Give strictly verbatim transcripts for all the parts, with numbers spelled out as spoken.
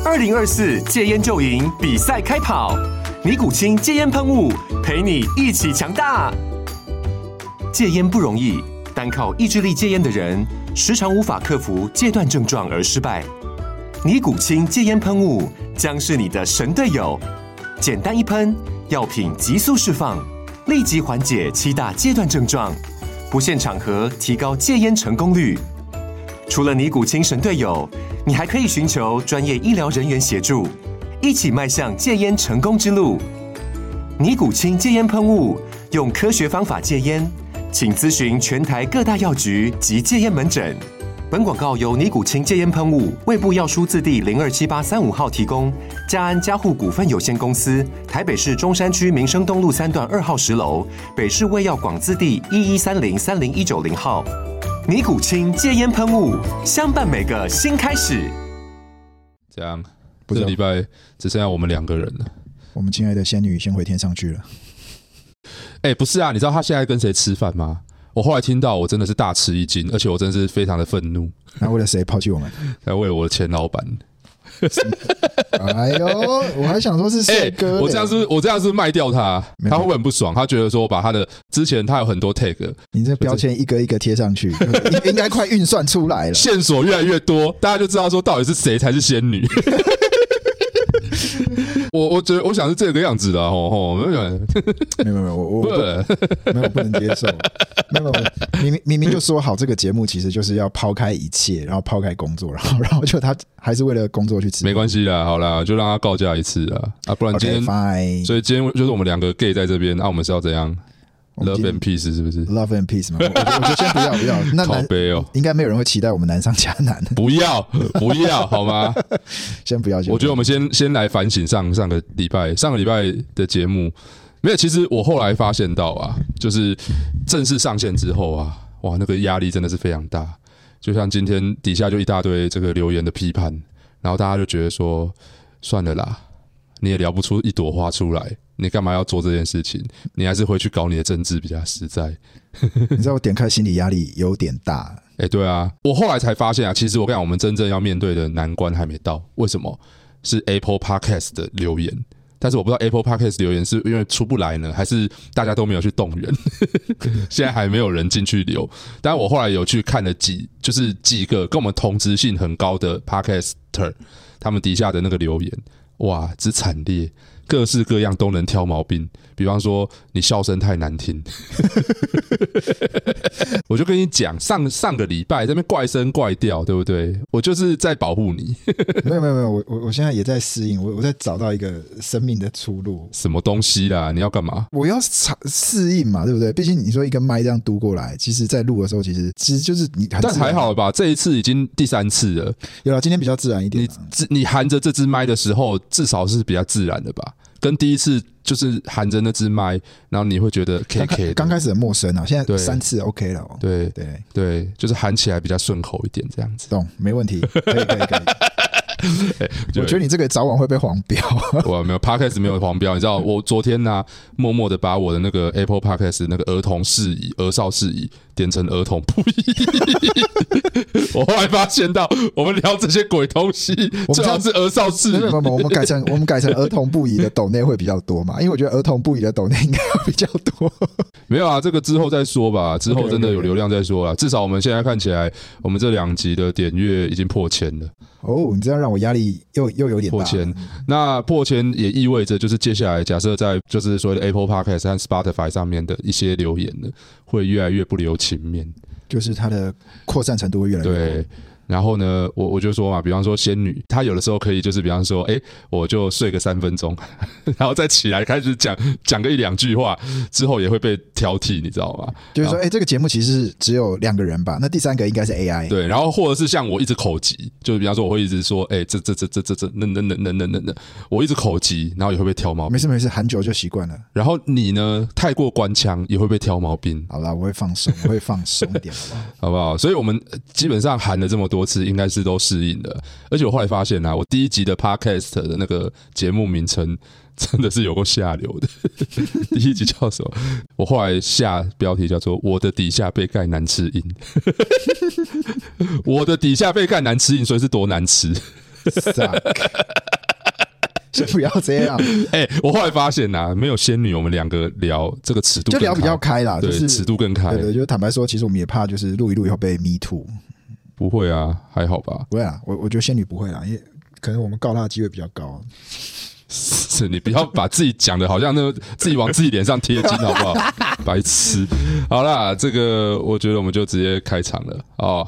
二零二四戒烟就赢比赛开跑，尼古清戒烟喷雾陪你一起强大。戒烟不容易，单靠意志力戒烟的人，时常无法克服戒断症状而失败。尼古清戒烟喷雾将是你的神队友，简单一喷，药品急速释放，立即缓解七大戒断症状，不限场合提高戒烟成功率。除了尼古清神队友，你还可以寻求专业医疗人员协助，一起迈向戒烟成功之路。尼古清戒烟喷雾，用科学方法戒烟，请咨询全台各大药局及戒烟门诊。本广告由尼古清戒烟喷雾、卫部药书字第零二七八三五号提供，嘉安嘉护股份有限公司，台北市中山区民生东路三段二号十楼，北市卫药广字第一一三零三零一九零号。尼古清戒烟喷雾，相伴每个新开始。 这样，这个礼拜只剩下我们两个人了。 我们亲爱的仙女先回天上去了。 哎、欸，不是啊，你知道他现在跟谁吃饭吗？我后来听到，我真的是大吃一惊，而且我真的是非常的愤怒。 他为了谁抛弃我们？ 他为了我的前老板。 哎呦，我还想说是谁哥、欸？ 我这样是不是我这样是不是卖掉他？他会不会很不爽？他觉得说把他的之前他有很多 tag， 你这标签一个一个贴上去，应该快运算出来了。 线索越来越多，大家就知道说到底是谁才是仙女。我我觉得我想是这个样子的吼吼，没有没有没有我我没有不能接受，没有明明明明就说好这个节目其实就是要抛开一切，然后抛开工作，然后然后就他还是为了工作去吃， 没关系啦，好啦，就让他告假一次啦啊，不然今天 okay, 所以今天就是我们两个 gay 在这边，那、啊、我们是要怎样？ Love and peace 是不是 ？Love and peace 嘛，我我就先不要不要，那靠北哦， 应该没有人会期待我们难上加难， 不要不要好吗？ 先不要， 我觉得我们先先来反省上上个礼拜上个礼拜的节目，没有，其实我后来发现到啊，就是正式上线之后啊，哇，那个压力真的是非常大，就像今天底下就一大堆这个留言的批判，然后大家就觉得说，算了啦，你也聊不出一朵花出来。你干嘛要做这件事情？你还是回去搞你的政治比较实在。 你知道我点开心理压力有点大。 哎、欸，对啊，我后来才发现啊，其实我跟你讲，我们真正要面对的难关还没到。为什么？是 Apple Podcast 的留言，但是我不知道 Apple Podcast 留言是因为出不来呢，还是大家都没有去动员？现在还没有人进去留。但我后来有去看了几，就是几个跟我们同质性很高的 Podcaster， 他们底下的那个留言，哇，之惨烈。各式各样都能挑毛病，比方说你笑声太难听，我就跟你讲，上上个礼拜在那边怪声怪调，对不对？我就是在保护你。 没有没有没有，我我我现在也在适应，我我在找到一个生命的出路。 什么东西啦？你要干嘛？ 我要适应嘛，对不对？毕竟你说一个麦这样嘟过来，其实在录的时候，其实其实就是你很自然， 但还好了吧？这一次已经第三次了， 有了，今天比较自然一点、啊。 你你含着这支麦的时候，至少是比较自然的吧？跟第一次就是含着那支麦，然后你会觉得 K K 的。 刚开始很陌生啊，现在三次 OK 了、哦。 对对对，就是含起来比较顺口一点，这样子。 懂，没问题，可以可以可以。欸、我觉得你这个早晚会被黄标。 我没有 Podcast 没有黄标，你知道我昨天呢、啊，默默的把我的那个 Apple Podcast 那个儿童事宜、儿少事宜点成儿童不宜。我后来发现到，我们聊这些鬼东西，最好是儿少事宜。 没有没有，我们改成我们改成儿童不宜的抖内会比较多嘛？因为我觉得儿童不宜的抖内应该会比较多。 没有啊，这个之后再说吧，之后真的有流量再说啦。至少我们现在看起来，我们这两集的点阅已经破千了。 哦，你这样让我压力又又有点大。 破千，那破千也意味着就是接下来假设在就是所谓的 Apple Podcast 和 Spotify 上面的一些留言呢，会越来越不留情面， 就是它的扩散程度会越来越高。 对。然后呢，我我就说嘛，比方说仙女，她有的时候可以就是比方说，哎，我就睡个三分钟，然后再起来开始讲讲个一两句话，之后也会被挑剔，你知道吗？ 就是说，哎，这个节目其实是只有两个人吧，那第三个应该是 A I。 对，然后或者是像我一直口急，就是比方说我会一直说，哎，这这这这这这那那那那那那那，我一直口急，然后也会被挑毛病。 没事没事，含久就习惯了。 然后你呢，太过官腔也会被挑毛病。 好啦，我会放松，我会放松一点，好不好？ 好不好？所以我们基本上含了这么多次，应该是都适应的。而且我后来发现啊，我第一集的 podcast 的那个节目名称真的是有够下流的。第一集叫什么？我后来下标题叫做"我的底下被盖难吃硬"。我的底下被盖难吃硬，所以是多难吃。 就不要这样。 哎、欸，我后来发现呐、啊，没有仙女，我们两个聊这个尺度就聊比较开啦， 对， 就是尺度更开。 对对，就坦白说，其实我们也怕，就是录一录以后被 me too。 不会啊，还好吧？ 不会啊，我我觉得仙女不会啦，因为可能我们告她的机会比较高。 是你不要把自己讲的好像那自己往自己脸上贴金，好不好？白痴。好啦，这个我觉得我们就直接开场了哦。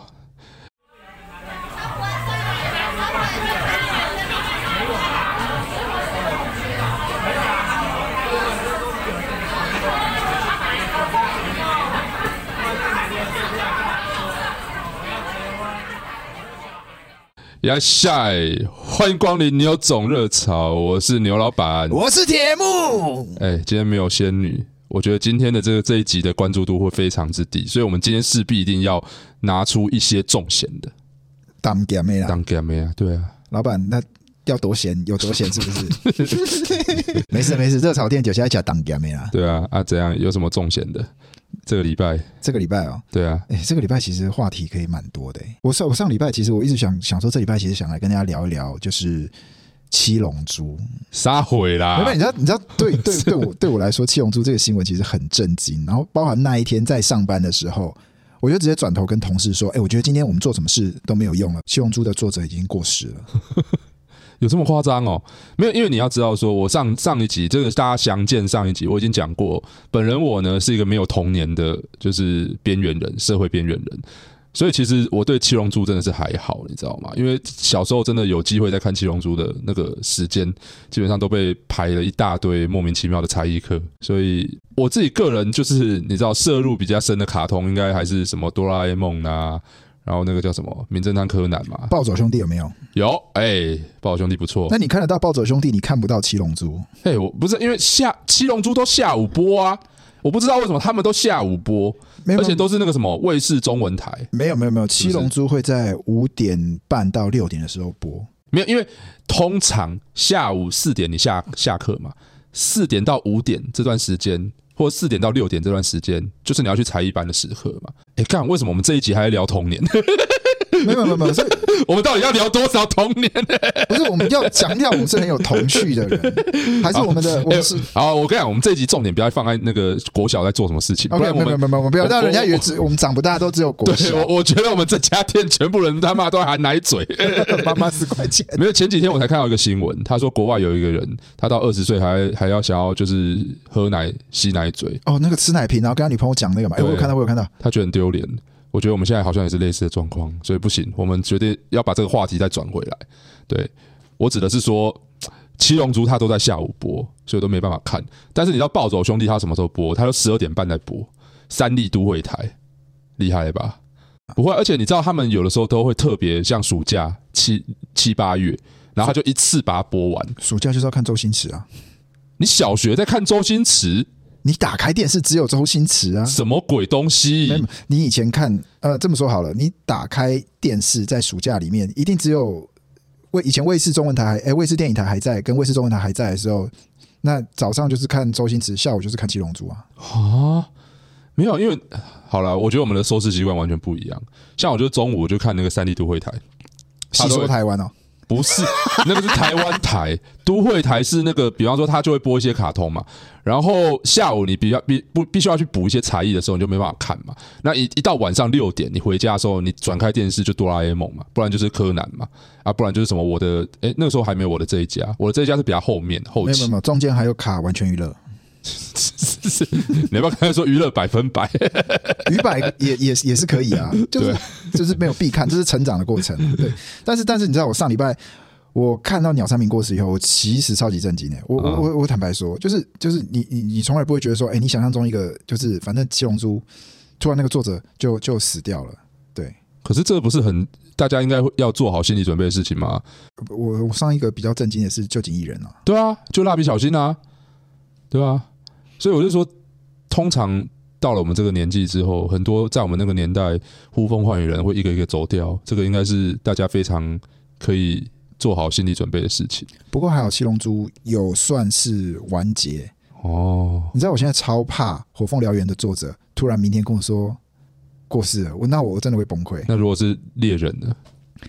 呀晒，欢迎光临牛总热潮，我是牛老板， 我是铁木。 哎、欸，今天没有仙女，我觉得今天的这个这一集的关注度会非常之低，所以我们今天势必一定要拿出一些重咸的。 当干妹啦， 当干妹啊，对啊， 老板那要多咸有多咸，是不是？没事没事，热炒店酒现在讲当干妹啦。 对啊，啊怎样？有什么重咸的？这个礼拜， 这个礼拜哦， 对啊， 哎、欸，这个礼拜其实话题可以蛮多的、欸。我上我上礼拜其实我一直想想说，这礼拜其实想来跟大家聊一聊，就是七龙珠。 撒毁啦！ 没有，你知道，你知道，对对对我对我来说，七龙珠这个新闻其实很震惊。然后，包含那一天在上班的时候，我就直接转头跟同事说：“哎、欸，我觉得今天我们做什么事都没有用了，七龙珠的作者已经过世了。” 有这么夸张哦？没有，因为你要知道说，我上上一集这个大家详见上一集我已经讲过，本人我呢是一个没有童年的，就是边缘人，社会边缘人，所以其实我对七龙珠真的是还好，你知道吗？因为小时候真的有机会在看七龙珠的那个时间，基本上都被排了一大堆莫名其妙的才艺课，所以我自己个人就是你知道摄入比较深的卡通，应该还是什么哆啦 A 梦啊。然后那个叫什么名侦探柯南嘛， 暴走兄弟有没有？ 有，哎、欸，暴走兄弟不错。 那你看得到暴走兄弟，你看不到七龙珠？ 哎、欸，我不是因为下七龙珠都下午播啊，我不知道为什么他们都下午播，而且都是那个什么卫视中文台。 没有没有没有，七龙珠会在五点半到六点的时候播。 没有，因为通常下午四点你下下课嘛，四点到五点这段时间。或四点到六点这段时间，就是你要去才艺班的时刻嘛。哎，干，为什么我们这一集还在聊童年？ 没有没有没有，所以我们到底要聊多少童年？ 不是，我们要强调我们是很有童趣的人，还是我们的？我们是好，我跟你讲，我们这一集重点不要放在那个国小在做什么事情。不然我们没有没有没有，不要让人家以为我们长不大都只有国小。 对，我我觉得我们这家店全部人他妈都含奶嘴， 妈妈四块钱。 没有，前几天我才看到一个新闻，他说国外有一个人，他到二十岁还还要想要就是喝奶吸奶嘴。 哦，那个吃奶瓶，然后跟他女朋友讲那个嘛，哎，我有看到，我有看到， 他觉得很丢脸。我觉得我们现在好像也是类似的状况，所以不行，我们决定要把这个话题再转回来。对，我指的是说，七龙珠它都在下午播，所以都没办法看。但是你知道暴走兄弟他什么时候播？他都十二点半在播，三立都会台，厉害了吧？不会，而且你知道他们有的时候都会特别像暑假七七八月，然后他就一次把它播完。 暑假就是要看周星驰啊！ 你小学在看周星驰？ 你打开电视只有周星驰啊？ 什么鬼东西？ 你以前看，呃，这么说好了，你打开电视在暑假里面，一定只有卫以前卫视中文台，哎，卫视电影台还在，跟卫视中文台还在的时候，那早上就是看周星驰，下午就是看七龙珠啊。 啊，没有，因为好了，我觉得我们的收视习惯完全不一样。像我就中午我就看那个三立都会台， 吸收台湾哦。 不是，那个是台湾台，都会台是那个，比方说他就会播一些卡通嘛，然后下午你必必不必须要去补一些才艺的时候，你就没办法看嘛。那一一到晚上六点，你回家的时候，你转开电视就哆啦 A 梦嘛，不然就是柯南嘛，啊，不然就是什么我的，哎，那个时候还没有我的这一家，我的这一家是比较后面后期， 没有没有，中间还有卡完全娱乐。 你要不要刚才说娱乐百分百？ 娱百也也也是可以啊，就是就是没有必看，这是成长的过程。对，但是但是你知道，我上礼拜我看到鸟山明过世以后，我其实超级震惊的。我我我我坦白说，就是就是你你你从来不会觉得说，哎、欸，你想象中一个就是反正七龙珠突然那个作者就就死掉了，对。 可是这不是很大家应该要做好心理准备的事情吗？ 我我上一个比较震惊的是旧井艺人啊， 对啊，就蜡笔小新啊，对啊。所以我就说，通常到了我们这个年纪之后，很多在我们那个年代呼风唤雨人会一个一个走掉，这个应该是大家非常可以做好心理准备的事情。 不过还好七龙珠有算是完结哦。 你知道我现在超怕《火凤燎原》的作者突然明天跟我说过世了，我那我真的会崩溃。 那如果是猎人呢？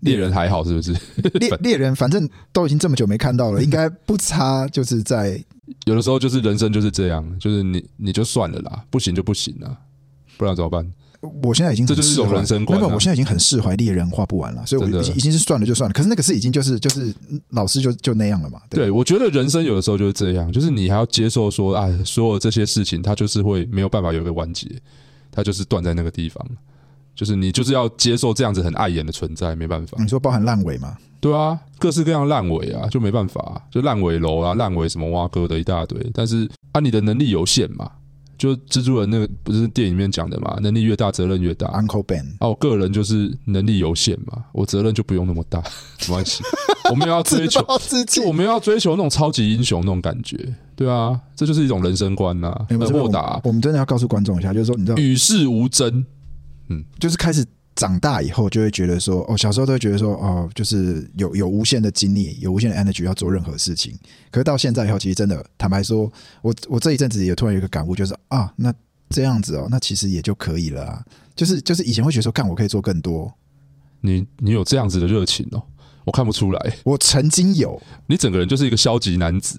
猎人还好是不是？ 猎猎人反正都已经这么久没看到了，应该不差，就是在有的时候就是人生就是这样，就是你你就算了啦，不行就不行了，不然怎么办？ 我现在已经这就是一种人生观、啊， 没有，我现在已经很释怀猎人画不完了，所以我已经已经是算了就算了。可是那个是已经就是就是老师就就那样了嘛。对， 对我觉得人生有的时候就是这样，就是你还要接受说啊，所有这些事情它就是会没有办法有一个完结，它就是断在那个地方，就是你就是要接受这样子很碍眼的存在，没办法。 你说包含烂尾吗？ 对啊，各式各样烂尾啊，就没办法、啊，就烂尾楼啊，烂尾什么挖哥的一大堆，但是按、啊、你的能力有限嘛。就蜘蛛人那个不是电影里面讲的嘛，能力越大责任越大。 Uncle Ben 啊，我个人就是能力有限嘛，我责任就不用那么大，没关系。我们要追求，就我们要追求那种超级英雄那种感觉，对啊，这就是一种人生观呐、啊，很豁达。 我们真的要告诉观众一下，就是说，你知道， 与世无争， 嗯，就是开始长大以后，就会觉得说，哦，小时候都会觉得说，哦，就是有有无限的精力，有无限的 energy 要做任何事情。可是到现在以后，其实真的坦白说，我我这一阵子也突然有一个感悟，就是啊，那这样子哦，那其实也就可以了啊。就是就是以前会觉得说，干我可以做更多。 你你有这样子的热情哦，我看不出来。 我曾经有， 你整个人就是一个消极男子。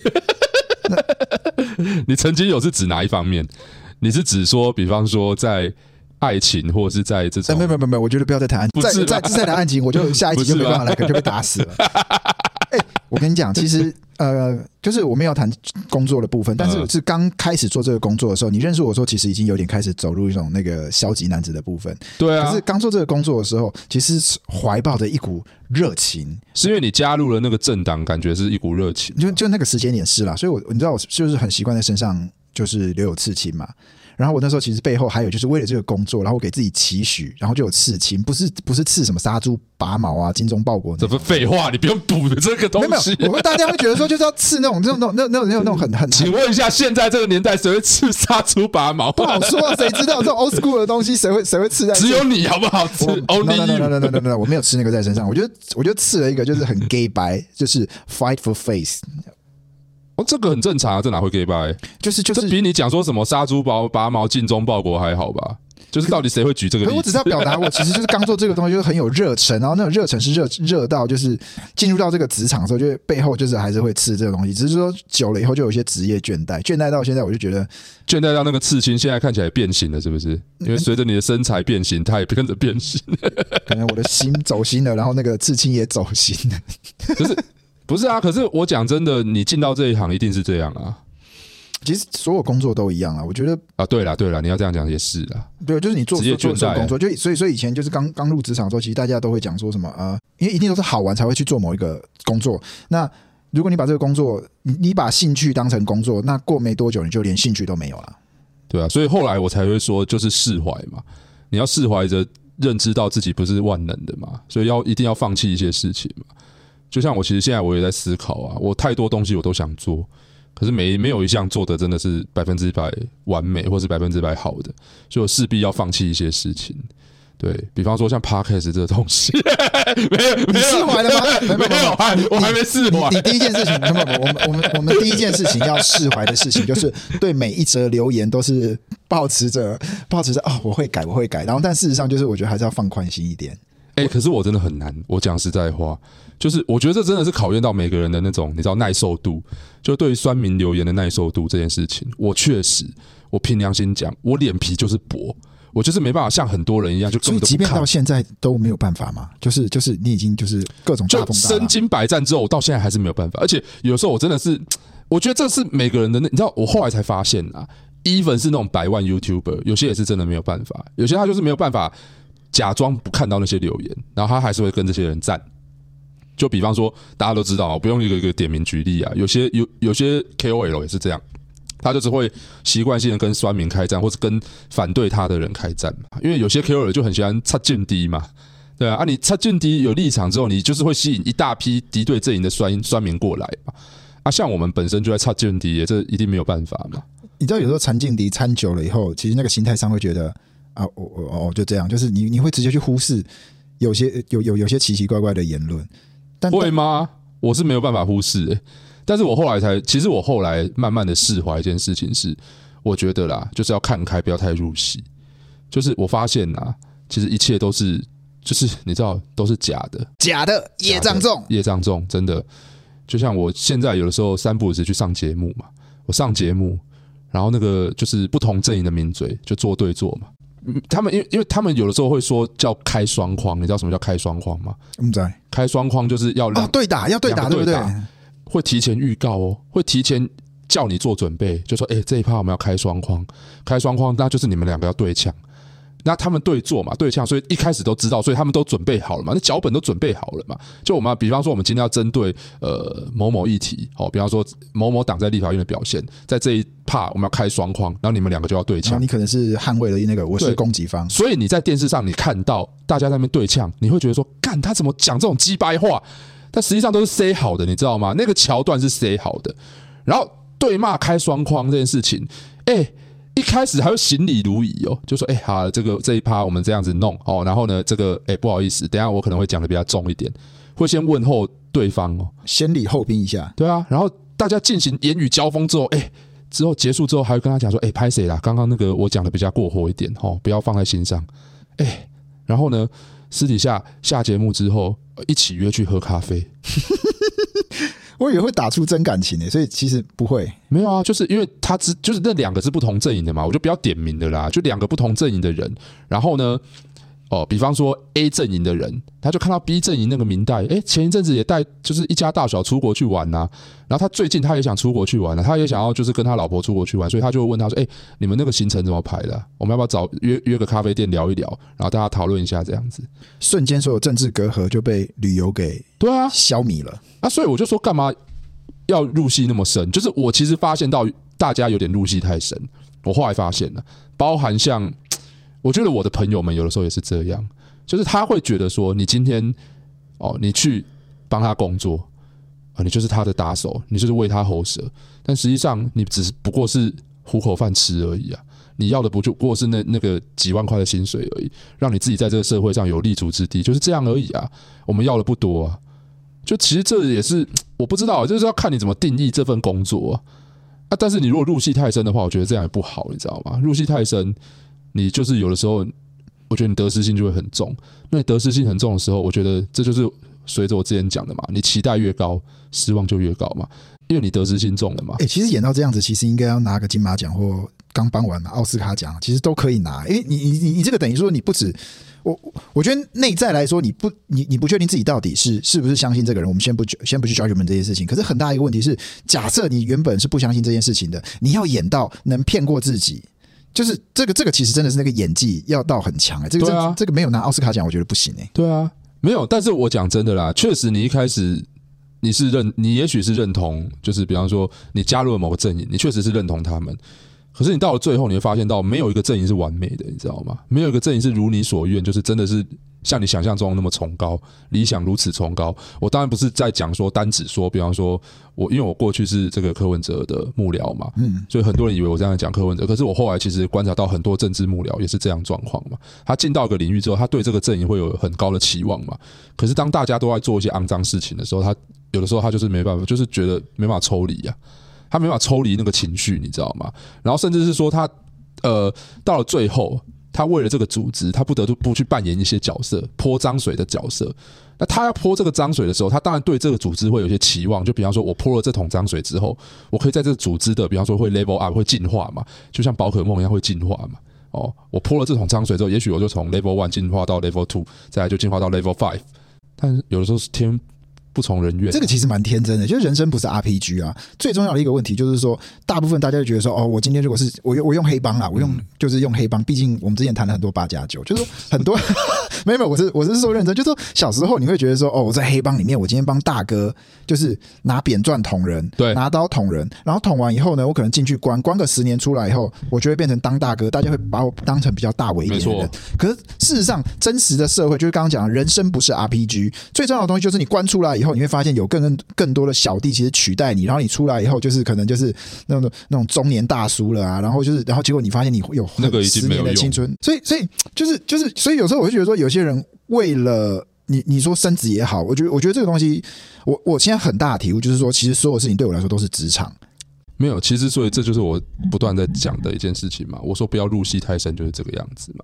你曾经有是指哪一方面？你是指说，比方说在爱情，或者是在这种…… 没有没有没有，我觉得不要再谈爱情，再再再谈爱情，我就下一集就没办法来，可能就被打死了。哎、欸，我跟你讲，其实呃，就是我们要谈工作的部分，但是是刚开始做这个工作的时候，你认识我说，其实已经有点开始走入一种那个消极男子的部分。 对啊， 可是刚做这个工作的时候，其实怀抱着一股热情， 是因为你加入了那个政党，感觉是一股热情， 就就那个时间点是啦，所以我你知道，我就是很习惯在身上就是留有刺青嘛。然后我那时候其实背后还有就是为了这个工作，然后我给自己期许，然后就有刺青，不是不是刺什么杀猪拔毛啊、精忠报国。 这不废话，你不用补的这个东西。 没有，我大家会觉得说就是要刺那种那种那种那种那种很很。 请问一下，现在这个年代谁会刺杀猪拔毛？ 不好说啊，谁知道这种 old school 的东西谁会谁会刺在？ 只有你好不好？刺 only you。 no no no no no no， 我没有刺那个在身上，我就我就刺了一个就是很 gay 白，就是 fight for face。 哦，这个很正常啊，这哪会 gay 白？ 就是就是， 这比你讲说什么杀猪拔拔毛、尽忠报国还好吧？就是到底谁会举这个例子？ 可是我只是要表达，我其实就是刚做这个东西，就是很有热忱，然后那种热忱是热热到就是进入到这个职场的时候，就背后就是还是会刺这个东西，只是说久了以后就有一些职业倦怠，倦怠到现在我就觉得倦怠到那个刺青现在看起来变形了，是不是？因为随着你的身材变形，它也跟着变形。 可能我的心走心了，然后那个刺青也走心了， 就是。不是啊，可是我讲真的，你进到这一行一定是这样啊。 其实所有工作都一样啊，我觉得啊，对啦对啦，你要这样讲也是啦。 对，就是你做职业做做工作，就所以所以以前就是刚刚入职场的时候，其实大家都会讲说什么呃，因为一定都是好玩才会去做某一个工作。那如果你把这个工作，你你把兴趣当成工作，那过没多久你就连兴趣都没有了。 对啊，所以后来我才会说，就是释怀嘛，你要释怀着认知到自己不是万能的嘛，所以要一定要放弃一些事情嘛。就像我其实现在我也在思考啊，我太多东西我都想做，可是没没有一项做的真的是百分之百完美或是百分之百好的，所以我势必要放弃一些事情。对，比方说像 podcast 这个东西，没有， 你释怀了吗？ 没有，没有，我还没释怀。 你, 你, 你第一件事情，我们我们我们第一件事情要释怀的事情，就是对每一则留言都是抱持着抱持着哦，我会改，我会改。然后，但事实上就是我觉得还是要放宽心一点。 哎、欸，可是我真的很难。我讲实在话，就是我觉得这真的是考验到每个人的那种，你知道耐受度。就对于酸民留言的耐受度这件事情，我确实，我凭良心讲，我脸皮就是薄，我就是没办法像很多人一样，就根本都不看。 所以即便到现在都没有办法嘛，就是就是你已经就是各种大风大浪， 就身经百战之后，我到现在还是没有办法。而且有时候我真的是，我觉得这是每个人的，你知道，我后来才发现啊 ，even 是那种百万 YouTuber， 有些也是真的没有办法，有些他就是没有办法。假装不看到那些留言，然后他还是会跟这些人赞。就比方说，大家都知道，不用一个一个点名举例啊。有些有有些 K O L 也是这样，他就是会习惯性的跟酸民开战，或是跟反对他的人开战嘛。因为有些 K O L 就很喜欢插劲低嘛，对啊，啊你插劲低有立场之后，你就是会吸引一大批敌对阵营的酸酸民过来嘛。啊，像我们本身就在插劲低，这一定没有办法嘛。 你知道，有时候参劲敌参久了以后，其实那个心态上会觉得。啊，我我哦，就这样，就是你你会直接去忽视有些有有有些奇奇怪怪的言论，但会吗？我是没有办法忽视、欸，但是我后来才，其实我后来慢慢的释怀一件事情是，我觉得啦，就是要看开，不要太入戏。就是我发现啊，其实一切都是就是你知道都是假的， 假的业障重， 业障重，真的。就像我现在有的时候三不五时去上节目嘛，我上节目，然后那个就是不同阵营的名嘴就做对坐嘛。他们因为因为他们有的时候会说叫开双框，你知道什么叫开双框吗？ 不知道。 开双框就是要哦对打，要对打，对不对？ 会提前预告哦，会提前叫你做准备，就说哎、欸、这一趴我们要开双框，开双框那就是你们两个要对呛。那他们对坐嘛，对呛，所以一开始都知道，所以他们都准备好了嘛，那脚本都准备好了嘛。就我们比方说，我们今天要针对呃某某议题，哦，比方说某某党在立法院的表现，在这一 part 我们要开双框，然后你们两个就要对呛。 你可能是捍卫了那个，我是攻击方， 所以你在电视上你看到大家在那边对呛，你会觉得说，干他怎么讲这种鸡掰话？但实际上都是 say 好的，你知道吗？那个桥段是 say 好的，然后对骂开双框这件事情，哎、欸。一开始还会行礼如仪哦，就说哎、欸、好，这个这一趴我们这样子弄哦，然后呢这个哎、欸、不好意思，等一下我可能会讲的比较重一点，会先问候对方哦， 先礼后兵一下， 对啊，然后大家进行言语交锋之后，哎、欸、之后结束之后还会跟他讲说，哎、欸、拍谁啦？刚刚那个我讲的比较过火一点哦，不要放在心上，哎、欸，然后呢私底下下节目之后一起约去喝咖啡。 我以为会打出真感情诶，所以其实不会。 没有啊，就是因为他只就是那两个是不同阵营的嘛，我就不要点名的啦，就两个不同阵营的人，然后呢，哦，比方说 A 阵营的人，他就看到 B 阵营那个明代，哎，前一阵子也带就是一家大小出国去玩呐、啊，然后他最近他也想出国去玩了、啊，他也想要就是跟他老婆出国去玩，所以他就会问他说，哎，你们那个行程怎么排的、啊？我们要不要找约约个咖啡店聊一聊，然后大家讨论一下这样子， 瞬间所有政治隔阂就被旅游给对啊消弭了。 啊，所以我就说干嘛要入戏那么深？就是我其实发现到大家有点入戏太深，我后来发现了，包含像我觉得我的朋友们有的时候也是这样，就是他会觉得说，你今天哦，你去帮他工作啊，你就是他的打手，你就是为他喉舌，但实际上你只不过是糊口饭吃而已啊。你要的不就不过是那那个几万块的薪水而已，让你自己在这个社会上有立足之地，就是这样而已啊。我们要的不多啊。就其实这也是我不知道，就是要看你怎么定义这份工作 啊, 啊。但是你如果入戏太深的话，我觉得这样也不好，你知道吗？入戏太深，你就是有的时候，我觉得你得失心就会很重。那你得失心很重的时候，我觉得这就是随着我之前讲的嘛，你期待越高，失望就越高嘛，因为你得失心重了嘛。 哎、欸，其实演到这样子，其实应该要拿个金马奖或刚颁完嘛奥斯卡奖，其实都可以拿，因为你你你这个等于说你不止。我我觉得内在来说，你不你你不确定自己到底是是不是相信这个人，我们先不先不去 judgment 这件事情。可是很大一个问题是，假设你原本是不相信这件事情的，你要演到能骗过自己，就是这个这个其实真的是那个演技要到很强哎、欸，这个、啊、这个没有拿奥斯卡奖，我觉得不行哎、欸。 对啊，没有。但是我讲真的啦，确实你一开始你是认你也许是认同，就是比方说你加入了某个阵营，你确实是认同他们。可是你到了最后，你会发现到没有一个阵营是完美的，你知道吗？没有一个阵营是如你所愿，就是真的是像你想象中那么崇高，理想如此崇高。我当然不是在讲说单指说，比方说我因为我过去是这个柯文哲的幕僚嘛，嗯，所以很多人以为我这样讲柯文哲，可是我后来其实观察到很多政治幕僚也是这样状况嘛。他进到一个领域之后，他对这个阵营会有很高的期望嘛。可是当大家都在做一些肮脏事情的时候，他有的时候他就是没办法，就是觉得没办法抽离啊。他没办法抽离那个情绪，你知道吗？然后甚至是说他，呃，到了最后，他为了这个组织，他不得不去扮演一些角色，泼脏水的角色。那他要泼这个脏水的时候，他当然对这个组织会有一些期望，就比方说，我泼了这桶脏水之后，我可以在这个组织的，比方说会 level up， 会进化嘛，就像宝可梦一样会进化嘛。哦，我泼了这桶脏水之后，也许我就从 level one 进化到 level two， 再来就进化到 level five。但是有的时候是天不从人愿， 这个其实蛮天真的，就是人生不是 R P G 啊。最重要的一个问题就是说，大部分大家就觉得说，哦，我今天如果是我用我用黑帮啦，我用就是用黑帮，毕竟我们之前谈了很多八加九，就是说很多没有没有，我是我是说认真，就是说小时候你会觉得说，哦，我在黑帮里面，我今天帮大哥就是拿扁钻捅人， 对， 拿刀捅人，然后捅完以后呢，我可能进去关关个十年出来以后，我就会变成当大哥，大家会把我当成比较大为一点的人。可是事实上，真实的社会就是刚刚讲的，人生不是 R P G， 最重要的东西就是你关出来以后，你会发现有更更多的小弟其实取代你，然后你出来以后就是可能就是那种那种中年大叔了啊，然后就是然后结果你发现你有那个已经没有十年的青春，所以所以就是就是所以有时候我就觉得说，有些人为了你你说升职也好，我觉得我觉得这个东西，我我现在很大的体悟就是说，其实所有事情对我来说都是职场。 没有，其实所以这就是我不断在讲的一件事情嘛。我说不要入戏太深，就是这个样子嘛。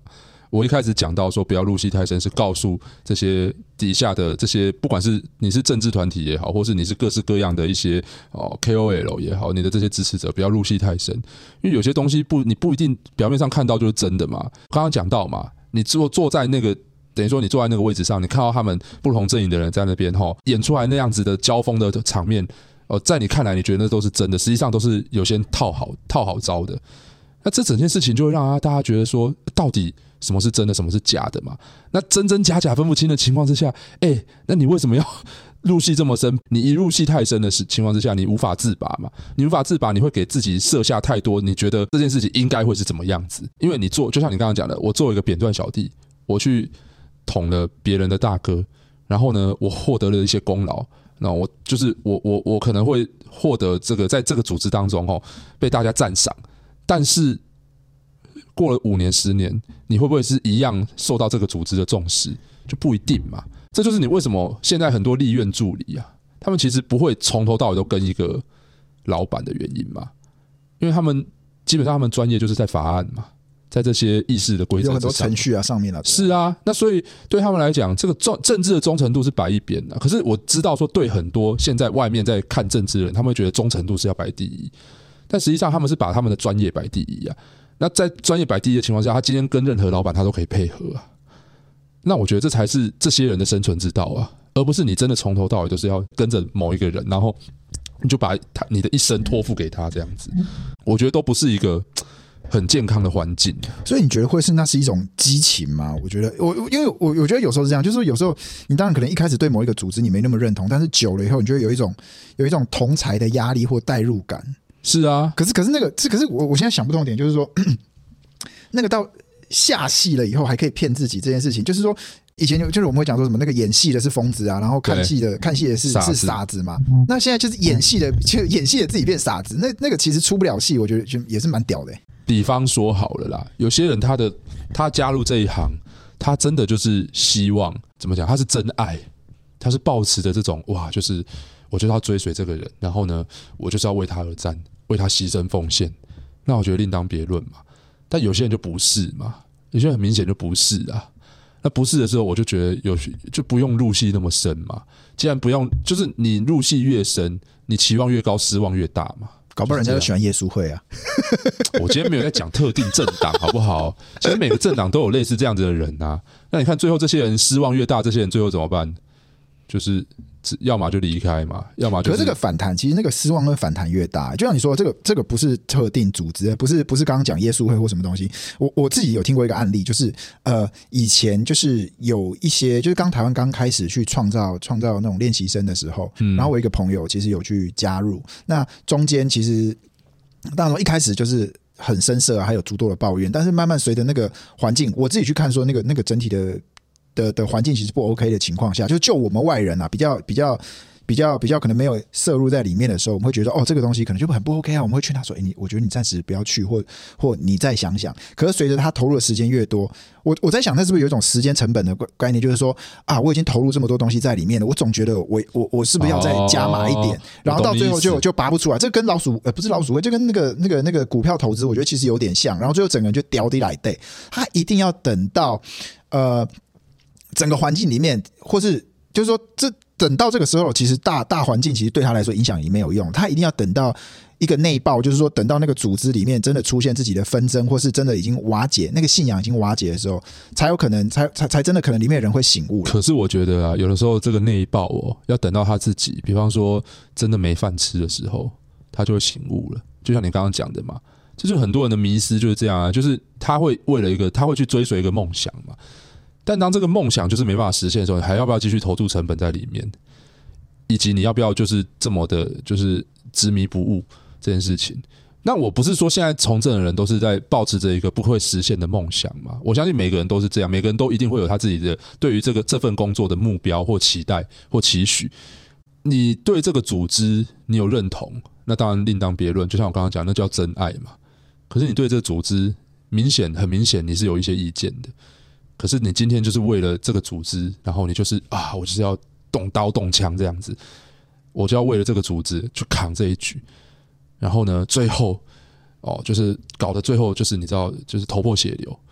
我一开始讲到说不要入戏太深，是告诉这些底下的这些，不管是你是政治团体也好，或是你是各式各样的一些哦 K O L 也好，你的这些支持者不要入戏太深，因为有些东西不你不一定表面上看到就是真的嘛。刚刚讲到嘛，你坐坐在那个。等于说你坐在那个位置上，你看到他们不同阵营的人在那边演出来那样子的交锋的场面，在你看来你觉得那都是真的，实际上都是有些套好套好招的。那这整件事情就会让大家觉得说，到底什么是真的，什么是假的嘛？那真真假假分不清的情况之下，哎，那你为什么要入戏这么深？你一入戏太深的情况之下，你无法自拔嘛？你无法自拔，你会给自己设下太多，你觉得这件事情应该会是怎么样子？因为你做，就像你刚刚讲的，我作为一个扁断小弟，我去捅了别人的大哥，然后呢，我获得了一些功劳，那我就是我我我可能会获得这个在这个组织当中哦被大家赞赏，但是过了五年十年，你会不会是一样受到这个组织的重视？就不一定嘛。这就是你为什么现在很多立院助理啊，他们其实不会从头到尾都跟一个老板的原因嘛，因为他们基本上他们专业就是在法案嘛。在这些议事的规则有很多程序啊，上面啊， 是啊，那所以对他们来讲，这个政治的忠诚度是摆一边的。可是我知道说，对很多现在外面在看政治的人，他们会觉得忠诚度是要摆第一，但实际上他们是把他们的专业摆第一啊。那在专业摆第一的情况下，他今天跟任何老板他都可以配合啊。那我觉得这才是这些人的生存之道啊，而不是你真的从头到尾都是要跟着某一个人，然后你就把他你的一生托付给他这样子。我觉得都不是一个很健康的环境。 所以你觉得会是那是一种激情吗？我觉得我因为我我觉得有时候是这样，就是有时候你当然可能一开始对某一个组织你没那么认同，但是久了以后你就会有一种有一种同侪的压力或代入感。 是啊， 可是可是那个可是我我现在想不通的点就是说，那个到下戏了以后还可以骗自己这件事情，就是说以前就是我们会讲说什么那个演戏的是疯子啊，然后看戏的看戏的是是傻子嘛。那现在就是演戏的，就演戏的自己变傻子，那那个其实出不了戏，我觉得就也是蛮屌的、欸。 比方说好了啦，有些人他的他加入这一行，他真的就是希望怎么讲？他是真爱，他是抱持着这种哇，就是我就是要追随这个人，然后呢，我就是要为他而战，为他牺牲奉献。那我觉得另当别论嘛。但有些人就不是嘛，有些人很明显就不是啊。那不是的时候，我就觉得有就不用入戏那么深嘛。既然不用，就是你入戏越深，你期望越高，失望越大嘛。 搞不好人家都喜欢耶稣会啊！ 我今天没有在讲特定政党，好不好？其实每个政党都有类似这样子的人啊。那你看最后这些人失望越大，这些人最后怎么办？就是要么就离开嘛，要么就是。 可是这个反弹，其实那个失望跟反弹越大，就像你说，这个这个不是特定组织，不是不是刚刚讲耶稣会或什么东西。我我自己有听过一个案例，就是呃，以前就是有一些，就是刚台湾刚开始去创造创造那种练习生的时候，嗯、然后我一个朋友其实有去加入，那中间其实当然一开始就是很生涩啊，还有诸多的抱怨，但是慢慢随着那个环境，我自己去看说那个那个整体的。的的环境其实不 OK 的情况下，就就我们外人啊，比较比较比较比较可能没有摄入在里面的时候，我们会觉得哦，这个东西可能就很不 OK 啊，我们会劝他说，哎，你我觉得你暂时不要去，或或你再想想。可是随着他投入的时间越多，我我在想，他是不是有一种时间成本的概念，就是说啊，我已经投入这么多东西在里面了，我总觉得我我我是不是要再加码一点，哦、然后到最后就就拔不出来。这跟老鼠呃不是老鼠会，就跟那个那个那个股票投资，我觉得其实有点像。然后最后整个人就掉地来对，他一定要等到呃。整个环境里面，或是就是说，这等到这个时候，其实大大环境其实对他来说影响也没有用，他一定要等到一个内爆，就是说等到那个组织里面真的出现自己的纷争，或是真的已经瓦解，那个信仰已经瓦解的时候，才有可能，才才才真的可能里面的人会醒悟了。 可是我觉得啊，有的时候这个内爆哦，要等到他自己，比方说真的没饭吃的时候，他就会醒悟了。就像你刚刚讲的嘛，就是很多人的迷思就是这样啊，就是他会为了一个，他会去追随一个梦想嘛。但当这个梦想就是没办法实现的时候，你还要不要继续投注成本在里面？以及你要不要就是这么的，就是执迷不悟这件事情？那我不是说现在从政的人都是在抱持着一个不会实现的梦想嘛？我相信每个人都是这样，每个人都一定会有他自己的对于这个这份工作的目标或期待或期许。你对这个组织你有认同，那当然另当别论。就像我刚刚讲，那叫真爱嘛。可是你对这个组织明显很明显你是有一些意见的。可是你今天就是为了这个组织，然后你就是啊，我就是要动刀动枪这样子，我就要为了这个组织去扛这一局，然后呢，最后哦，就是搞得最后就是你知道，就是头破血流，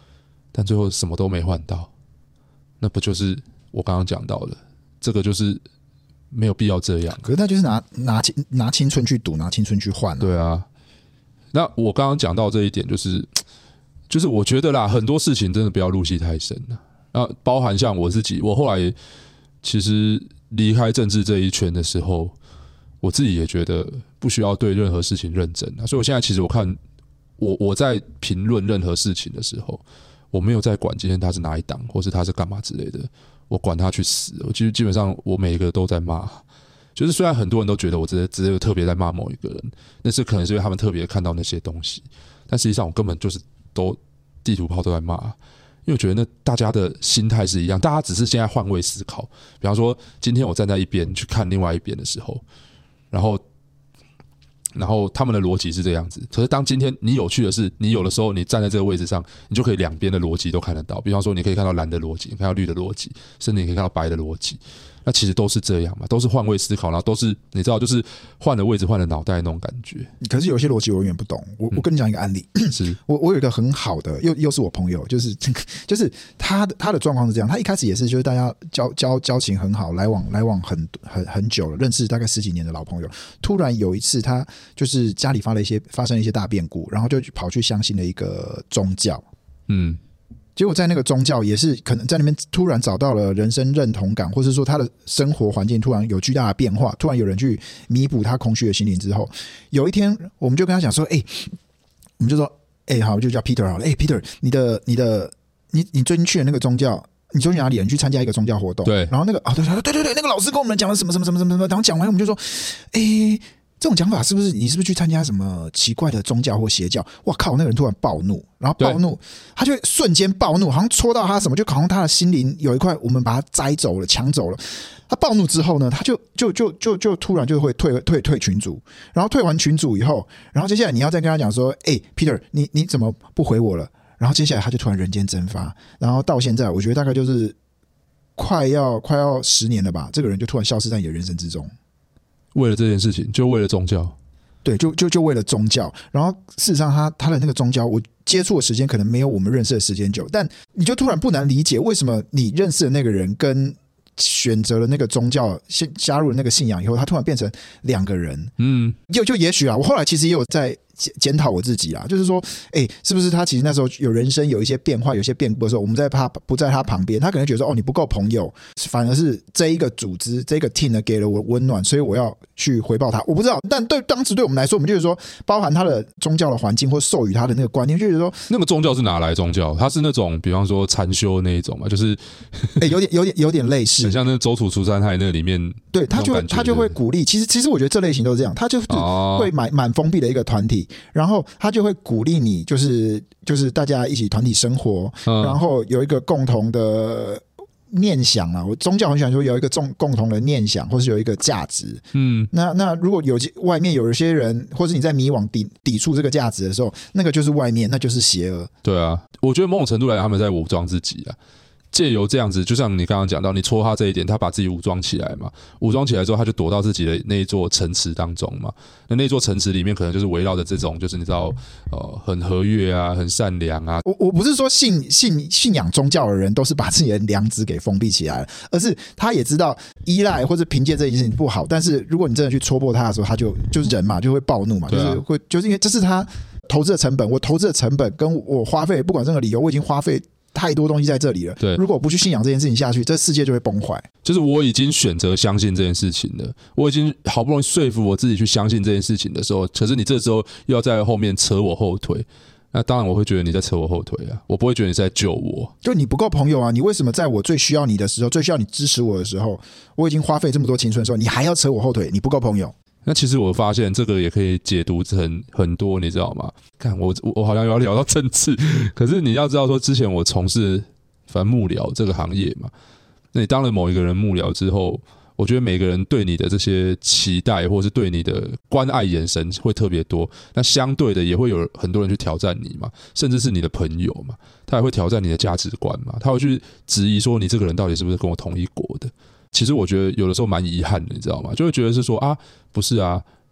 但最后什么都没换到，那不就是我刚刚讲到的？这个就是没有必要这样。 可是那就是拿拿拿青春去赌，拿青春去换、啊。 对啊。那我刚刚讲到这一点，就是就是我觉得啦，很多事情真的不要入戏太深了。那包含像我自己，我后来其实离开政治这一圈的时候，我自己也觉得不需要对任何事情认真啊。所以我现在其实我看我我在评论任何事情的时候，我没有在管今天他是哪一党，或是他是干嘛之类的，我管他去死。我其实基本上我每一个都在骂。就是虽然很多人都觉得我只只有特别在骂某一个人，那是可能是因为他们特别看到那些东西，但实际上我根本就是都地图炮都在骂，因为我觉得那大家的心态是一样，大家只是现在换位思考。比方说，今天我站在一边去看另外一边的时候，然后，然后他们的逻辑是这样子。可是当今天你有趣的是，你有的时候你站在这个位置上，你就可以两边的逻辑都看得到。比方说，你可以看到蓝的逻辑，你看到绿的逻辑，甚至你可以看到白的逻辑。那其实都是这样嘛，都是换位思考，然后都是你知道，就是换了位置、换了脑袋那种感觉。 可是有些逻辑我永远不懂。我我跟你讲一个案例， 嗯、是我我有一个很好的，又又是我朋友，就是就是他的他的状况是这样，他一开始也是就是大家交交交情很好，来往来往很很很久了，认识大概十几年的老朋友。突然有一次，他就是家里发了一些发生了一些大变故，然后就跑去相信了一个宗教，嗯。结果在那个宗教也是可能在那边突然找到了人生认同感，或是说他的生活环境突然有巨大的变化，突然有人去弥补他空虚的心灵之后，有一天我们就跟他讲说，哎、欸，我们就说，哎、欸，好，就叫 Peter 好了，哎、欸、，Peter， 你的你的你你最近去的那个宗教，你最近哪里？你去参加一个宗教活动， 对， 然后那个啊，对对对对，那个老师跟我们讲了什么什么什么什么什么，然后讲完我们就说，哎、欸。这种讲法是不是你是不是去参加什么奇怪的宗教或邪教？哇靠！那个人突然暴怒，然后暴怒，他就瞬间暴怒，好像戳到他什么，就好像他的心灵有一块，我们把他摘走了、抢走了。他暴怒之后呢，他就就就就就突然就会退退退群组，然后退完群组以后，然后接下来你要再跟他讲说，哎、欸、，Peter， 你你怎么不回我了？然后接下来他就突然人间蒸发，然后到现在，我觉得大概就是快要快要十年了吧，这个人就突然消失在你的人生之中。 为了这件事情，就为了宗教， 对，就就就为了宗教。然后事实上他，他的那个宗教，我接触的时间可能没有我们认识的时间久，但你就突然不难理解，为什么你认识的那个人跟选择了那个宗教，加入了那个信仰以后，他突然变成两个人。嗯，就就也许啊，我后来其实也有在检讨我自己啊，就是说，哎、欸，是不是他其实那时候有人生有一些变化，有一些变故的时候，我们在他不在他旁边，他可能觉得说，哦，你不够朋友，反而是这一个组织，这个 team 呢给了我温暖，所以我要去回报他。我不知道，但对当时对我们来说，我们就是说，包含他的宗教的环境或授予他的那个观念，就是说， 那个宗教是哪来宗教？他是那种，比方说禅修那一种嘛，就是， 哎、欸，有点有点有点类似， 很像那周楚除三害那里面， 对，他就他就会鼓励。其实其实我觉得这类型都是这样，他就会蛮蛮封闭的一个团体，然后他就会鼓励你，就是就是大家一起团体生活，嗯、然后有一个共同的念想啊。我宗教很喜欢说有一个共共同的念想，或是有一个价值。嗯，那那如果有外面有一些人，或是你在迷惘抵抵触这个价值的时候，那个就是外面，那就是邪恶。 对啊，我觉得某种程度来讲，他们在武装自己啊。借由这样子，就像你刚刚讲到，你戳他这一点，他把自己武装起来嘛，武装起来之后，他就躲到自己的那一座城池当中嘛。那那座城池里面，可能就是围绕着这种，就是你知道，呃，很和悦啊，很善良啊。 我我不是说信信信仰宗教的人都是把自己的良知给封闭起来了，而是他也知道依赖或者凭借这件事情不好，但是如果你真的去戳破他的时候，他就就是人嘛，就会暴怒嘛，就是会就是因为这是他投资的成本，我投资的成本跟我花费，不管任何理由，我已经花费太多东西在这里了。对，如果我不去信仰这件事情下去，这世界就会崩坏。 就是我已经选择相信这件事情了，我已经好不容易说服我自己去相信这件事情的时候，可是你这时候又要在后面扯我后腿，那当然我会觉得你在扯我后腿啊，我不会觉得你是在救我。 就你不够朋友啊，你为什么在我最需要你的时候，最需要你支持我的时候，我已经花费这么多青春的时候，你还要扯我后腿，你不够朋友。 那其实我发现这个也可以解读成很多，你知道吗？看我我好像要聊到政治，可是你要知道说，之前我从事反正幕僚这个行业嘛，那你当了某一个人幕僚之后，我觉得每个人对你的这些期待，或是对你的关爱眼神会特别多。那相对的，也会有很多人去挑战你嘛，甚至是你的朋友嘛，他也会挑战你的价值观嘛，他会去质疑说你这个人到底是不是跟我同一国的。其实我觉得有的时候蛮遗憾的，你知道吗？就会觉得是说啊，不是啊，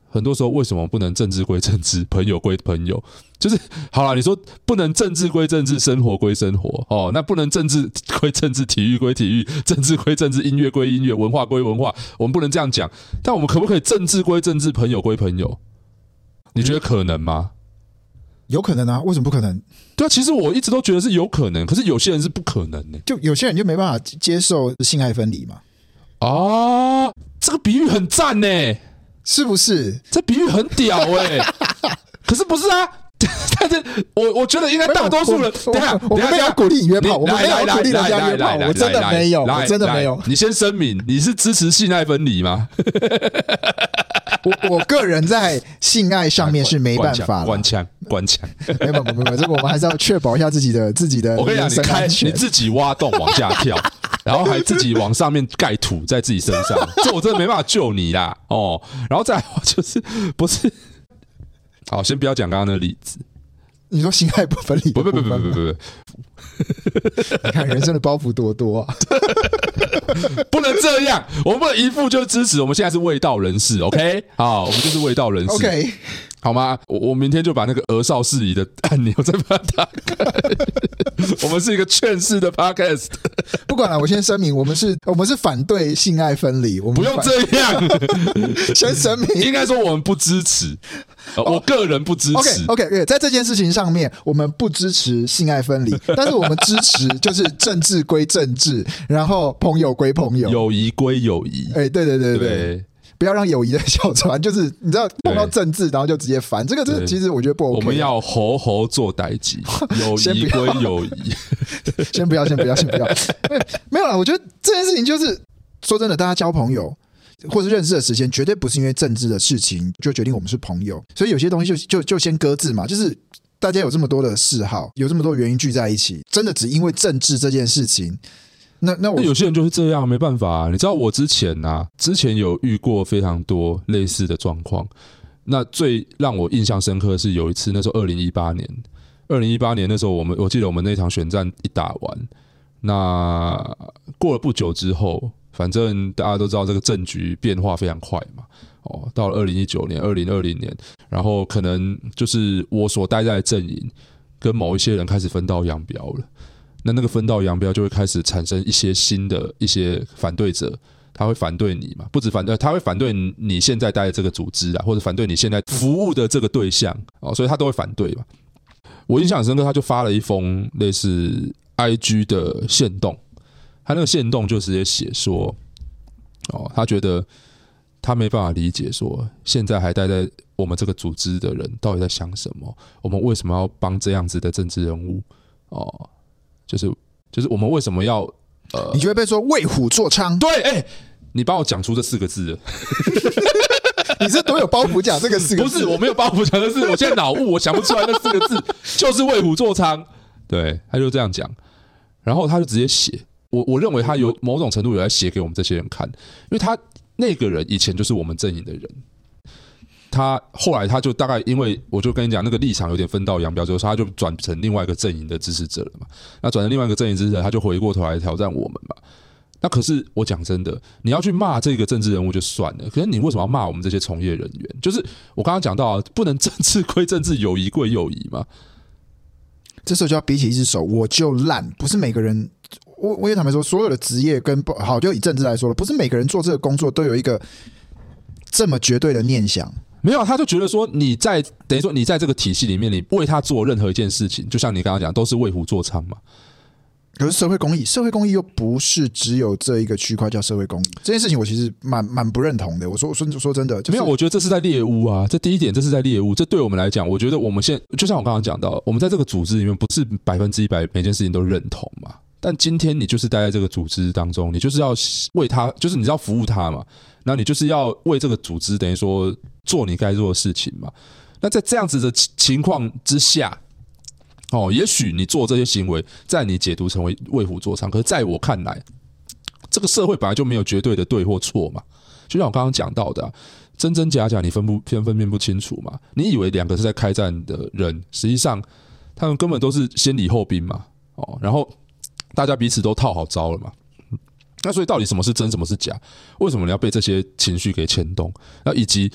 很多时候为什么不能政治归政治，朋友归朋友？就是好啦，你说不能政治归政治，生活归生活哦，那不能政治归政治，体育归体育，政治归政治，音乐归音乐，文化归文化，我们不能这样讲。但我们可不可以政治归政治，朋友归朋友？你觉得可能吗？ 有可能啊，为什么不可能？ 对啊，其实我一直都觉得是有可能，可是有些人是不可能的、欸。 就有些人就没办法接受性爱分离嘛。 啊，这个比喻很赞呢、欸， 是不是？ 这比喻很屌哎、欸，可是不是啊？但是我我觉得应该大多数人，等一下， 我们没有鼓励你约炮，我们没有鼓励人家约炮，我真的没有，我真的没有。 你先声明，你是支持性爱分离吗？ 我我个人在性爱上面是没办法了， 关枪关枪， 没有没有没有，这个我们还是要确保一下自己的自己的。 我跟你讲，你开你自己挖洞往下跳，然后还自己往上面盖土在自己身上，这我真的没办法救你啦哦。然后再来就是不是。好，先不要讲刚刚的例子。 你说性爱不分离？ 不不不不不不不， 你看人生的包袱多多啊！ 不能这样，我们不能一副就支持。我们现在是卫道人士 ，OK？ 好，我们就是卫道人士 ，OK？ 好吗？我我明天就把那个儿少事宜的按钮再把它打开。我们是一个劝世的 podcast。 不管了，我先声明，我们是，我们是反对性爱分离。我们不用这样， 先声明， 应该说我们不支持。呃、我个人不支持。 OK OK， 在这件事情上面，我们不支持性爱分离，但是我们支持就是政治归政治，然后朋友归朋友， 友谊归友谊。 哎、欸，对对对 对, 对。 对不要让友谊的小船，就是你知道碰到政治，然后就直接翻。这个，这个其实我觉得不 OK。 我们要猴猴做代际，友谊归友谊。 先不要，先不要，先不要。没有啦，我觉得这件事情就是说真的，大家交朋友或是认识的时间，绝对不是因为政治的事情就决定我们是朋友。所以有些东西就就就先搁置嘛，就是大家有这么多的嗜好，有这么多原因聚在一起，真的只因为政治这件事情。那那我有些人就是这样，没办法、啊。你知道我之前啊，之前有遇过非常多类似的状况。那最让我印象深刻的是有一次，那时候二零一八年，二零一八年那时候我们我记得我们那场选战一打完，那过了不久之后，反正大家都知道这个政局变化非常快嘛。哦，到了二零一九年、二零二零年，然后可能就是我所待在的阵营跟某一些人开始分道扬镳了。那那个分道扬镳就会开始产生一些新的一些反对者，他会反对你嘛，不止反对，他会反对你现在待的这个组织啊，或者反对你现在服务的这个对象哦，所以他都会反对嘛。我印象很深刻，他就发了一封类似 I G 的限动，他那个限动就直接写说，哦，他觉得他没办法理解说现在还待在我们这个组织的人到底在想什么，我们为什么要帮这样子的政治人物哦？就是就是我们为什么要呃？ 你就会被说为虎作伥？ 对，哎、欸，你帮我讲出这四个字了。 你是多有包袱讲这个四个字？ 不是，我没有包袱讲的是，我现在脑雾，我想不出来那四个字，就是为虎作伥。对，他就这样讲，然后他就直接写。我我认为他有某种程度有在写给我们这些人看，因为他那个人以前就是我们阵营的人。他后来他就大概因为我就跟你讲那个立场有点分道扬镳之后，他就转成另外一个阵营的支持者了嘛。那转成另外一个阵营支持者，他就回过头来挑战我们嘛。那可是我讲真的，你要去骂这个政治人物就算了，可是你为什么要骂我们这些从业人员？就是我刚刚讲到啊，不能政治归政治，友谊归友谊嘛。 这时候就要比起一只手，我就烂，不是每个人。我我也坦白说，所有的职业跟好，就以政治来说了，不是每个人做这个工作都有一个这么绝对的念想。 没有，他就觉得说你在等于说你在这个体系里面，你为他做任何一件事情，就像你刚刚讲，都是为虎作伥嘛。 可是社会公益，社会公益又不是只有这一个区块叫社会公益，这件事情我其实蛮蛮不认同的。我说说说真的，就是、 没有，我觉得这是在猎巫啊。这第一点，这是在猎巫。这对我们来讲，我觉得我们现在就像我刚刚讲到，我们在这个组织里面不是百分之一百每件事情都认同嘛。但今天你就是待在这个组织当中，你就是要为他，就是你要服务他嘛。那你就是要为这个组织等于说做你该做的事情嘛。那在这样子的情况之下，哦，也许你做这些行为，在你解读成为为虎作伥，可是在我看来，这个社会本来就没有绝对的对或错嘛。就像我刚刚讲到的、啊，真真假假你分不分分辨不清楚嘛。你以为两个是在开战的人，实际上他们根本都是先礼后兵嘛。哦，然后大家彼此都套好招了嘛。那所以到底什么是真，什么是假？为什么你要被这些情绪给牵动？那以及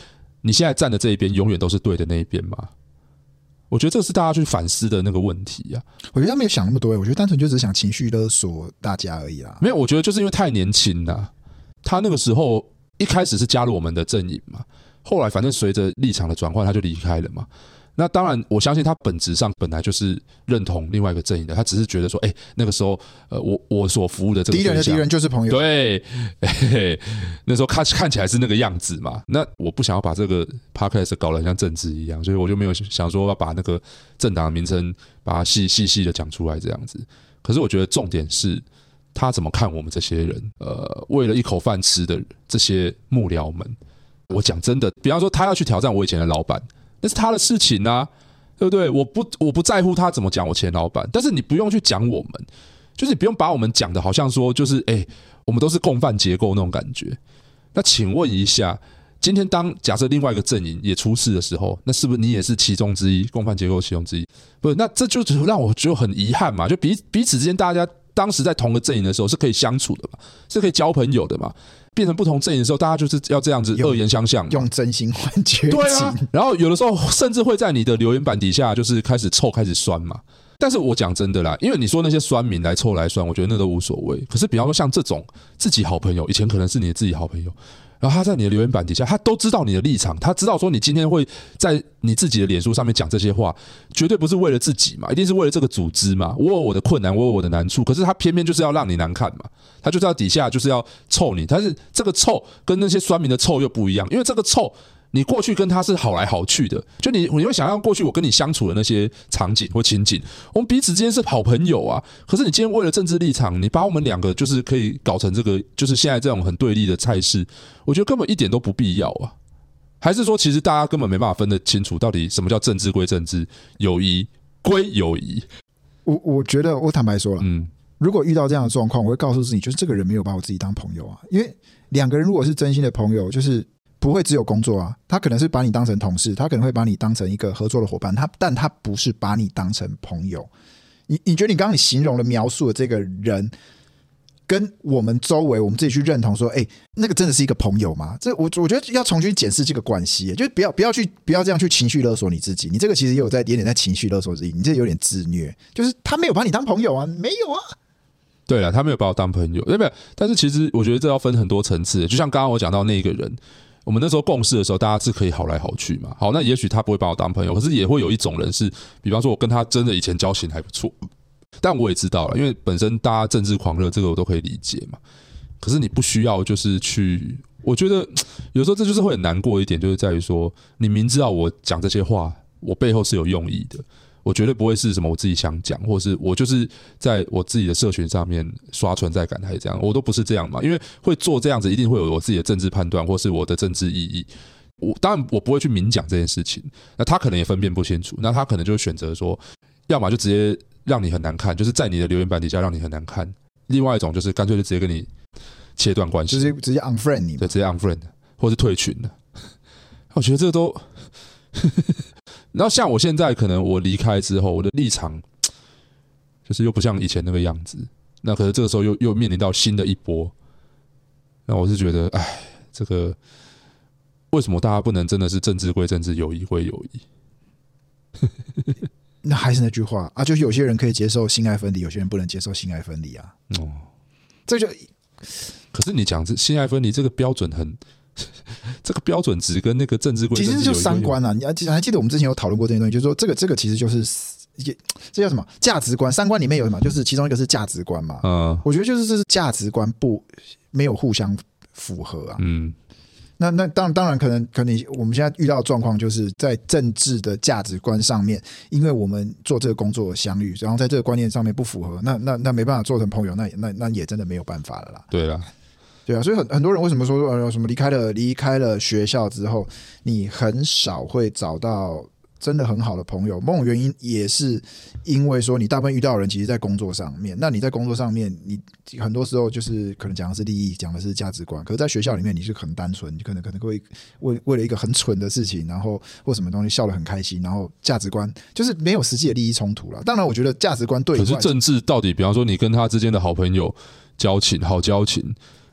你现在站的这一边永远都是对的那一边吗？我觉得这是大家去反思的那个问题啊。 我觉得他没有想那么多，我觉得单纯就只是想情绪勒索大家而已啦。 没有，我觉得就是因为太年轻了，他那个时候一开始是加入我们的阵营嘛，后来反正随着立场的转换，他就离开了嘛。那当然，我相信他本质上本来就是认同另外一个阵营的，他只是觉得说，哎、欸，那个时候，呃，我我所服务的这个敌人的敌人就是朋友， 对，欸、那时候看看起来是那个样子嘛。那我不想要把这个 podcast 搞得很像政治一样，所以我就没有想说要把那个政党的名称把它细细细的讲出来这样子。可是我觉得重点是他怎么看我们这些人，呃，为了一口饭吃的这些幕僚们。我讲真的，比方说他要去挑战我以前的老板。那是他的事情啊，对不对？我不我不在乎他怎么讲我前老板，但是你不用去讲我们，就是你不用把我们讲的好像说就是哎、欸，我们都是共犯结构那种感觉。那请问一下，今天当假设另外一个阵营也出事的时候，那是不是你也是其中之一，共犯结构其中之一？不是，那这就让我觉得很遗憾嘛，就彼彼此之间大家当时在同个阵营的时候是可以相处的嘛，是可以交朋友的嘛。变成不同阵营的时候，大家就是要这样子恶言相向， 用真心换绝情。 对啊，然后有的时候甚至会在你的留言板底下就是开始臭、开始酸嘛。但是我讲真的啦，因为你说那些酸民来臭来酸，我觉得那都无所谓。可是比方说像这种自己好朋友，以前可能是你的自己好朋友，然后他在你的留言板底下，他都知道你的立场，他知道说你今天会在你自己的脸书上面讲这些话，绝对不是为了自己嘛，一定是为了这个组织嘛。我有我的困难，我有我的难处，可是他偏偏就是要让你难看嘛，他就是要底下就是要臭你。但是这个臭跟那些酸民的臭又不一样，因为这个臭你过去跟他是好来好去的，就你你会想象过去我跟你相处的那些场景或情景，我们彼此之间是好朋友啊。可是你今天为了政治立场，你把我们两个就是可以搞成这个，就是现在这种很对立的态势，我觉得根本一点都不必要啊。还是说，其实大家根本没办法分得清楚，到底什么叫政治归政治，友谊归友谊。 我我觉得，我坦白说了，嗯，如果遇到这样的状况，我会告诉自己，就是这个人没有把我自己当朋友啊。因为两个人如果是真心的朋友，就是不会只有工作啊，他可能是把你当成同事，他可能会把你当成一个合作的伙伴，他但他不是把你当成朋友。你你觉得你刚刚你形容的描述的这个人，跟我们周围我们自己去认同说，哎、欸，那个真的是一个朋友吗？这我我觉得要重新检视这个关系，就是不要不要去不要这样去情绪勒索你自己。你这个其实也有在有点在情绪勒索自己，你这有点自虐，就是他没有把你当朋友啊，没有啊。 对了，他没有把我当朋友，对不对？但是其实我觉得这要分很多层次，就像刚刚我讲到那个人。我们那时候共事的时候，大家是可以好来好去嘛。好，那也许他不会把我当朋友，可是也会有一种人是，比方说我跟他真的以前交情还不错，但我也知道了，因为本身大家政治狂热，这个我都可以理解嘛。可是你不需要就是去，我觉得有时候这就是会很难过一点，就是在于说，你明知道我讲这些话，我背后是有用意的。我绝对不会是什么我自己想讲，或是我就是在我自己的社群上面刷存在感还是这样，我都不是这样嘛。因为会做这样子，一定会有我自己的政治判断，或是我的政治意义。我当然我不会去明讲这件事情，那他可能也分辨不清楚，那他可能就选择说，要么就直接让你很难看，就是在你的留言板底下让你很难看；另外一种就是干脆就直接跟你切断关系， 直接直接 unfriend 你， 对，直接 unfriend 或是退群的。我觉得这个都。然后像我现在可能我离开之后，我的立场就是又不像以前那个样子，那可是这个时候又又面临到新的一波，那我是觉得，哎，这个为什么大家不能真的是政治归政治，友谊归友谊？ 那还是那句话啊，就是有些人可以接受性爱分离，有些人不能接受性爱分离啊。哦，这就可是你讲这性爱分离这个标准很。这个标准值跟那个政治归政治其实就三观啊，你还记得我们之前有讨论过这些东西，就是说这个这个其实就是这叫什么价值观？三观里面有什么？就是其中一个是价值观嘛。嗯，我觉得就是这是价值观不没有互相符合啊。嗯，那那当然当然可能可能我们现在遇到的状况就是在政治的价值观上面，因为我们做这个工作相遇，然后在这个观念上面不符合，那那那没办法做成朋友，那那那也真的没有办法了啦。 对啦。 对啊，所以很很多人为什么说呃什么离开了离开了学校之后，你很少会找到真的很好的朋友。某种原因也是因为说你大部分遇到的人其实在工作上面，那你在工作上面，你很多时候就是可能讲的是利益，讲的是价值观。可是在学校里面你是很单纯，你可能可能会为为了一个很蠢的事情，然后或什么东西笑得很开心，然后价值观就是没有实际的利益冲突了。当然，我觉得价值观对， 可是政治到底，比方说你跟他之间的好朋友交情、好交情。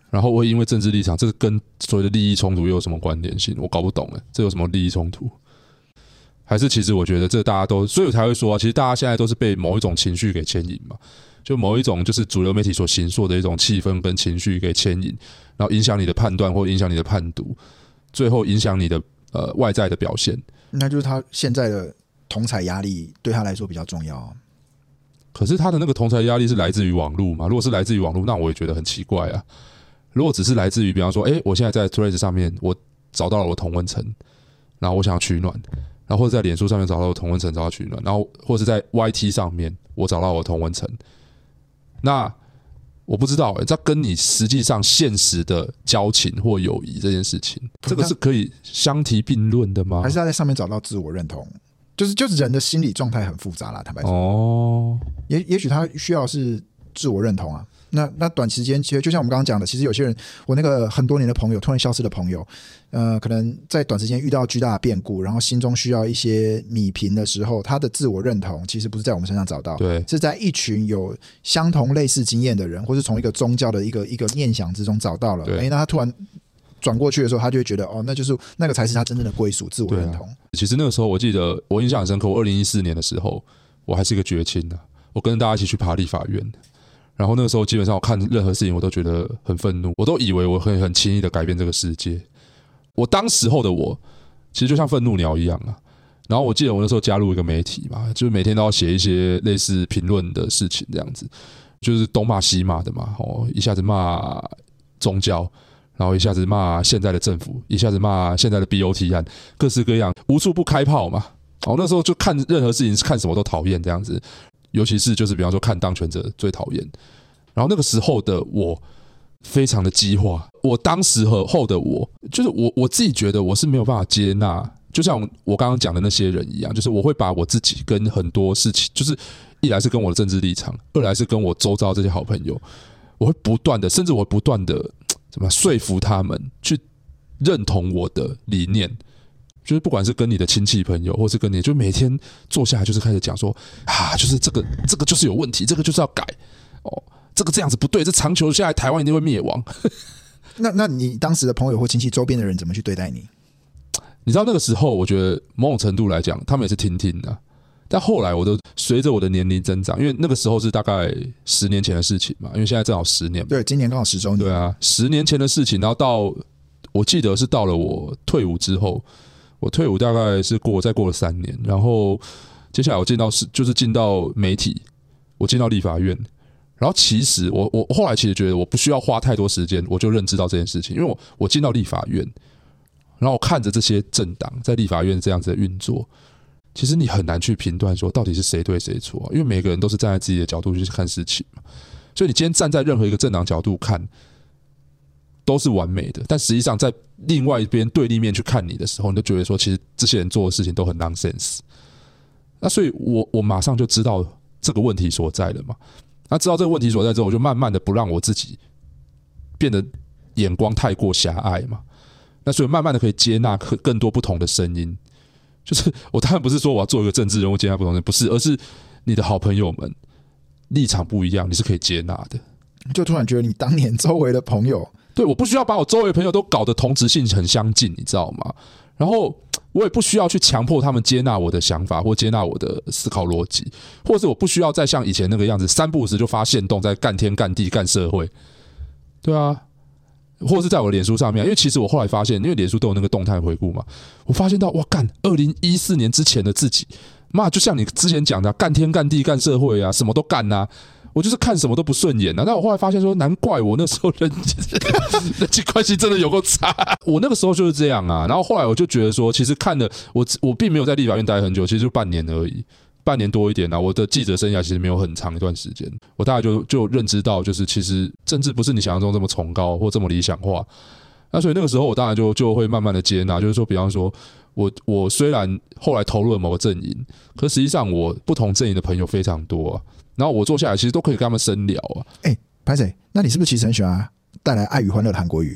然后我因为政治立场，这个跟所谓的利益冲突又有什么关联性？我搞不懂哎，这有什么利益冲突？还是其实我觉得这大家都，所以我才会说啊，其实大家现在都是被某一种情绪给牵引嘛，就某一种就是主流媒体所形塑的一种气氛跟情绪给牵引，然后影响你的判断或影响你的判读，最后影响你的呃外在的表现。 那就是他现在的同侪压力对他来说比较重要。 可是他的那个同侪压力是来自于网络嘛？如果是来自于网络，那我也觉得很奇怪啊。如果只是来自于，比方说，哎，我现在在 Threads 上面，我找到了我同温层，然后我想要取暖，然后或者在脸书上面找到我同温层，找到取暖，然后或者在 Y T 上面我找到我同温层，那我不知道，这跟你实际上现实的交情或友谊这件事情，这个是可以相提并论的吗？ 还是他在上面找到自我认同？就是就是人的心理状态很复杂啦，坦白说。 哦， 也也许他需要是自我认同啊。那那短时间，其实就像我们刚刚讲的，其实有些人，我那个很多年的朋友突然消失的朋友，呃，可能在短时间遇到巨大的变故，然后心中需要一些弭平的时候，他的自我认同其实不是在我们身上找到， 对， 是在一群有相同类似经验的人，或是从一个宗教的一个一个念想之中找到了。哎，那他突然转过去的时候，他就会觉得，哦，那就是那个才是他真正的归属，自我认同。 啊、其实那个时候，我记得我印象很深刻，我二零一四年的时候，我还是一个绝青啊，我跟大家一起去爬立法院。然后那个时候，基本上我看任何事情，我都觉得很愤怒，我都以为我可以很轻易的改变这个世界。我当时候的我，其实就像愤怒鸟一样啊。然后我记得我那时候加入一个媒体嘛，就是每天都要写一些类似评论的事情，这样子，就是东骂西骂的嘛。哦，一下子骂宗教，然后一下子骂现在的政府，一下子骂现在的 B O T 案，各式各样，无处不开炮嘛。哦，那时候就看任何事情，看什么都讨厌这样子。尤其是就是比方说看当权者最讨厌，然后那个时候的我非常的激化，我当时候的我就是我我自己觉得我是没有办法接纳，就像我刚刚讲的那些人一样，就是我会把我自己跟很多事情，就是一来是跟我的政治立场，二来是跟我周遭这些好朋友，我会不断的，甚至我会不断的怎么说服他们去认同我的理念。就是不管是跟你的亲戚朋友，或是跟你，就每天坐下来就是开始讲说啊，就是这个这个就是有问题，这个就是要改哦，这个这样子不对，这长久下来台湾一定会灭亡。 那那你当时的朋友或亲戚周边的人怎么去对待你？ 你知道那个时候，我觉得某种程度来讲，他们也是听听的、啊。但后来我都随着我的年龄增长，因为那个时候是大概十年前的事情嘛，因为现在正好十年嘛。 对，今年刚好十周年。 对啊，十年前的事情，然后到我记得是到了我退伍之后。我退伍大概是过再过了三年，然后接下来我进到是就是进到媒体，我进到立法院，然后其实我我后来其实觉得我不需要花太多时间，我就认知到这件事情，因为我我进到立法院，然后我看着这些政党在立法院这样子的运作，其实你很难去评断说到底是谁对谁错、啊，因为每个人都是站在自己的角度去看事情嘛，所以你今天站在任何一个政党角度看。都是完美的，但实际上在另外一边对立面去看你的时候，你就觉得说，其实这些人做的事情都很 nonsense。那所以我我马上就知道这个问题所在了嘛。那知道这个问题所在之后，我就慢慢的不让我自己变得眼光太过狭隘嘛。那所以慢慢的可以接纳更多不同的声音。就是我当然不是说我要做一个政治人物接纳不同的人，不是，而是你的好朋友们立场不一样，你是可以接纳的。 就突然觉得你当年周围的朋友。 对，我不需要把我周围的朋友都搞得同质性很相近，你知道吗？然后我也不需要去强迫他们接纳我的想法或接纳我的思考逻辑，或者我不需要再像以前那个样子三不五时就发限动在干天干地干社会。对啊，或者是在我的脸书上面，因为其实我后来发现，因为脸书都有那个动态回顾嘛，我发现到哇干，二零一四年之前的自己，妈就像你之前讲的、啊，干天干地干社会啊，什么都干啊。我就是看什么都不顺眼啊！但我后来发现说，难怪我那时候人人际关系真的有够差。我那个时候就是这样啊。然后后来我就觉得说，其实看了我我并没有在立法院待很久，其实就半年而已，半年多一点啊。我的记者生涯其实没有很长一段时间，我大概就就认知到，就是其实政治不是你想象中这么崇高或这么理想化。那所以那个时候我当然就就会慢慢的接纳，就是说，比方说我我虽然后来投入了某个阵营，可实际上我不同阵营的朋友非常多啊。然后我坐下来，其实都可以跟他们深聊啊。 哎、欸，拍谁？那你是不是其实很喜欢带来爱与欢乐的韩国语？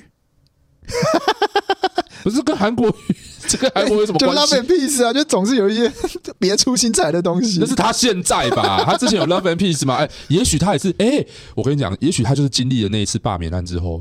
不是跟韩国语，这跟韩国有什么关系？ 就 Love and Peace 啊，就总是有一些别出心裁的东西。 那是他现在吧？他之前有 Love and Peace 吗？哎，也许他也是。哎，我跟你讲，也许他就是经历了那一次罢免案之后，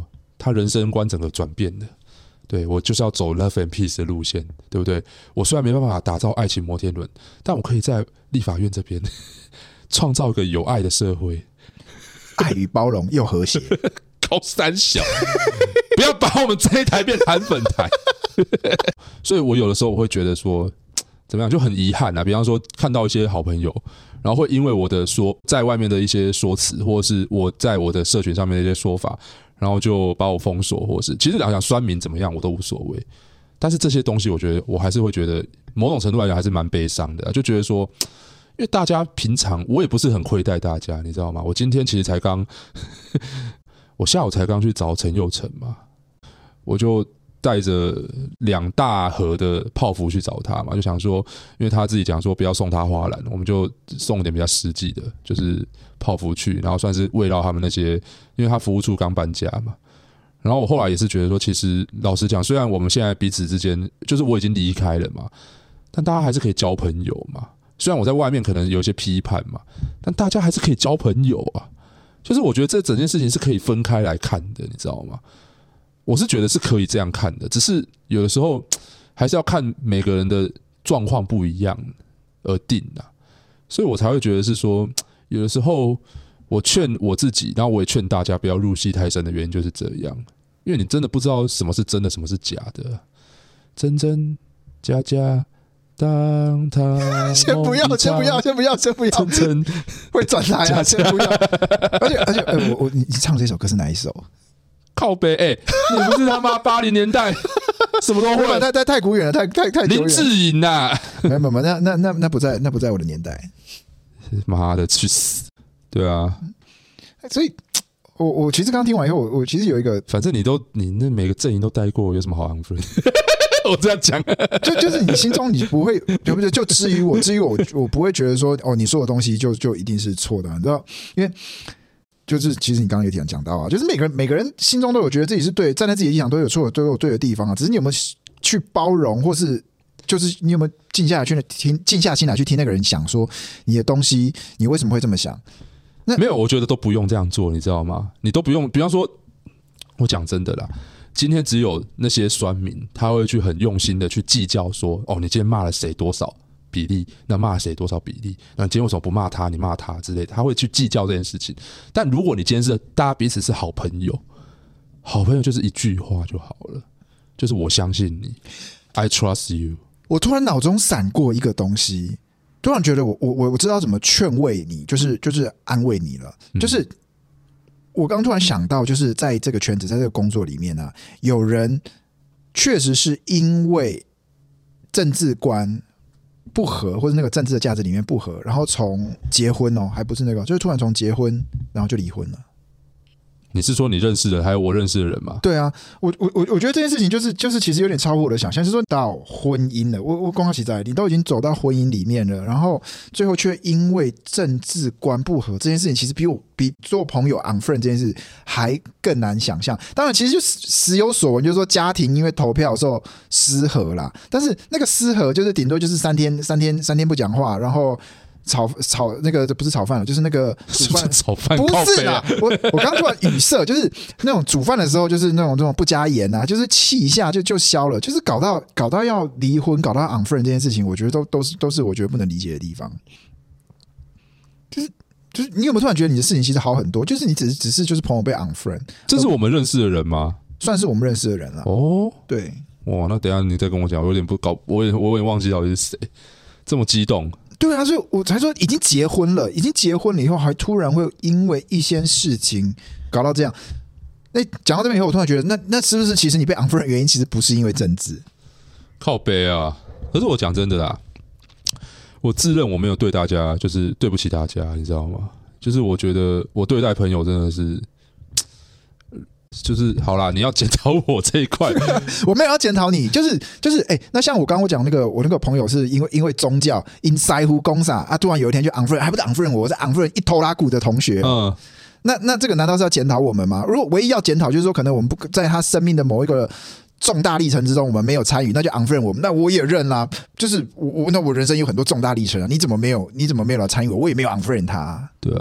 他人生观整个转变了。对，我就是要走 love and peace 的路线，对不对？我虽然没办法打造爱情摩天轮，但我可以在立法院这边创造一个有爱的社会， 爱与包容又和谐。 高三小，不要把我们这一台变韩粉台。所以我有的时候我会觉得说，怎么样就很遗憾啊。比方说看到一些好朋友，然后会因为我的说在外面的一些说辞，或者是我在我的社群上面的一些说法，然后就把我封锁，或是其实讲酸民怎么样我都无所谓。但是这些东西，我觉得我还是会觉得某种程度来讲还是蛮悲伤的、啊，就觉得说。因为大家平常我也不是很亏待大家，你知道吗？我今天其实才刚，我下午才刚去找陈佑成嘛，我就带着两大盒的泡芙去找他嘛，就想说，因为他自己讲说不要送他花篮，我们就送一点比较实际的，就是泡芙去，然后算是慰劳他们那些，因为他服务处刚搬家嘛。然后我后来也是觉得说，其实老实讲，虽然我们现在彼此之间，就是我已经离开了嘛，但大家还是可以交朋友嘛。虽然我在外面可能有一些批判嘛，但大家还是可以交朋友啊。就是我觉得这整件事情是可以分开来看的，你知道吗？我是觉得是可以这样看的，只是有的时候还是要看每个人的状况不一样而定啊。所以我才会觉得是说，有的时候我劝我自己，然后我也劝大家不要入戏太深的原因就是这样，因为你真的不知道什么是真的，什么是假的，真真假假。当他先不要，先不要，先不要，先不要， 真真会转台啊！先不要，而且而且，欸、我我你你唱这首歌是哪一首？ 靠北，哎、欸，你不是他妈八零年代什么都会？ 太太太古远了，太太太林志颖呐！ 没有没有，那那那那不在那不在我的年代。 妈的，去死！对啊， 所以我我其实刚听完以后，我我其实有一个， 反正你都你那每个阵营都待过，有什么好 unfriend？我这样讲， 就就是你心中你不会，对不对？就至于我，至于我，我不会觉得说，哦，你说的东西就就一定是错的、啊，你知道？因为就是其实你刚刚有讲到啊，就是每个人每个人心中都有觉得自己是对，站在自己的立场都有错，都有对的地方啊。只是你有没有去包容，或是就是你有没有静下来去听，静下心来去听那个人想说你的东西，你为什么会这么想？那没有，我觉得都不用这样做，你知道吗？你都不用，比方说，我讲真的啦。今天只有那些酸民，他会去很用心的去计较说，哦，你今天骂了谁多少比例，那骂了谁多少比例，那你今天为什么不骂他，你骂他之类的，他会去计较这件事情。但如果你今天是大家彼此是好朋友，好朋友就是一句话就好了，就是我相信你 ，I trust you。 我突然脑中闪过一个东西，突然觉得我我我知道怎么劝慰你，就是就是安慰你了，就是。我刚突然想到，就是在这个圈子，在这个工作里面啊，有人确实是因为政治观不合，或者那个政治的价值里面不合，然后从结婚哦，还不是那个，就是突然从结婚，然后就离婚了。 你是说你认识的，还有我认识的人吗？ 对啊，我我我我觉得这件事情就是就是其实有点超乎我的想象，是说到婚姻了，我我光好奇在，你都已经走到婚姻里面了，然后最后却因为政治观不合这件事情，其实比我比做朋友 unfriend 这件事还更难想象。当然，其实就时有所闻，就是说家庭因为投票的时候失和啦，但是那个失和就是顶多就是三天三天三天不讲话，然后。炒炒那个不是炒饭了，就是那个煮饭炒饭不是啦，我我刚突然语塞，就是那种煮饭的时候，就是那种那种不加盐啊，就是气一下就就消了，就是搞到搞到要离婚，搞到 unfriend 这件事情，我觉得都都是都是我觉得不能理解的地方。就是就是你有没有突然觉得你的事情其实好很多？就是你只是只是就是朋友被 unfriend， 这是我们认识的人吗？ 算是我们认识的人了。 哦， 对， 哇，那等一下你再跟我讲，我有点不搞，我也我有点忘记到底是谁，这么激动。 对啊，所以我才说已经结婚了，已经结婚了以后，还突然会因为一些事情搞到这样。那讲到这边以后，我突然觉得，那那是不是其实你被 unfriend 的原因其实不是因为政治？ 靠北啊！可是我讲真的啦，我自认我没有对大家就是对不起大家，你知道吗？就是我觉得我对待朋友真的是。就是好啦，你要检讨我这一块， 我没有要检讨你，就是就是哎、欸，那像我刚刚我讲那个，我那个朋友是因为因为宗教因塞乎公啥啊，突然有一天就 unfriend， 还不是 unfriend 我，是 unfriend 一头拉骨的同学，嗯，那那这个难道是要检讨我们吗？如果唯一要检讨就是说，可能我们不在他生命的某一个重大历程之中，我们没有参与，那就 unfriend 我们，那我也认啦，就是我那我人生有很多重大历程啊，你怎么没有？你怎么没有来参与我？我也没有 unfriend 他、啊， 对啊。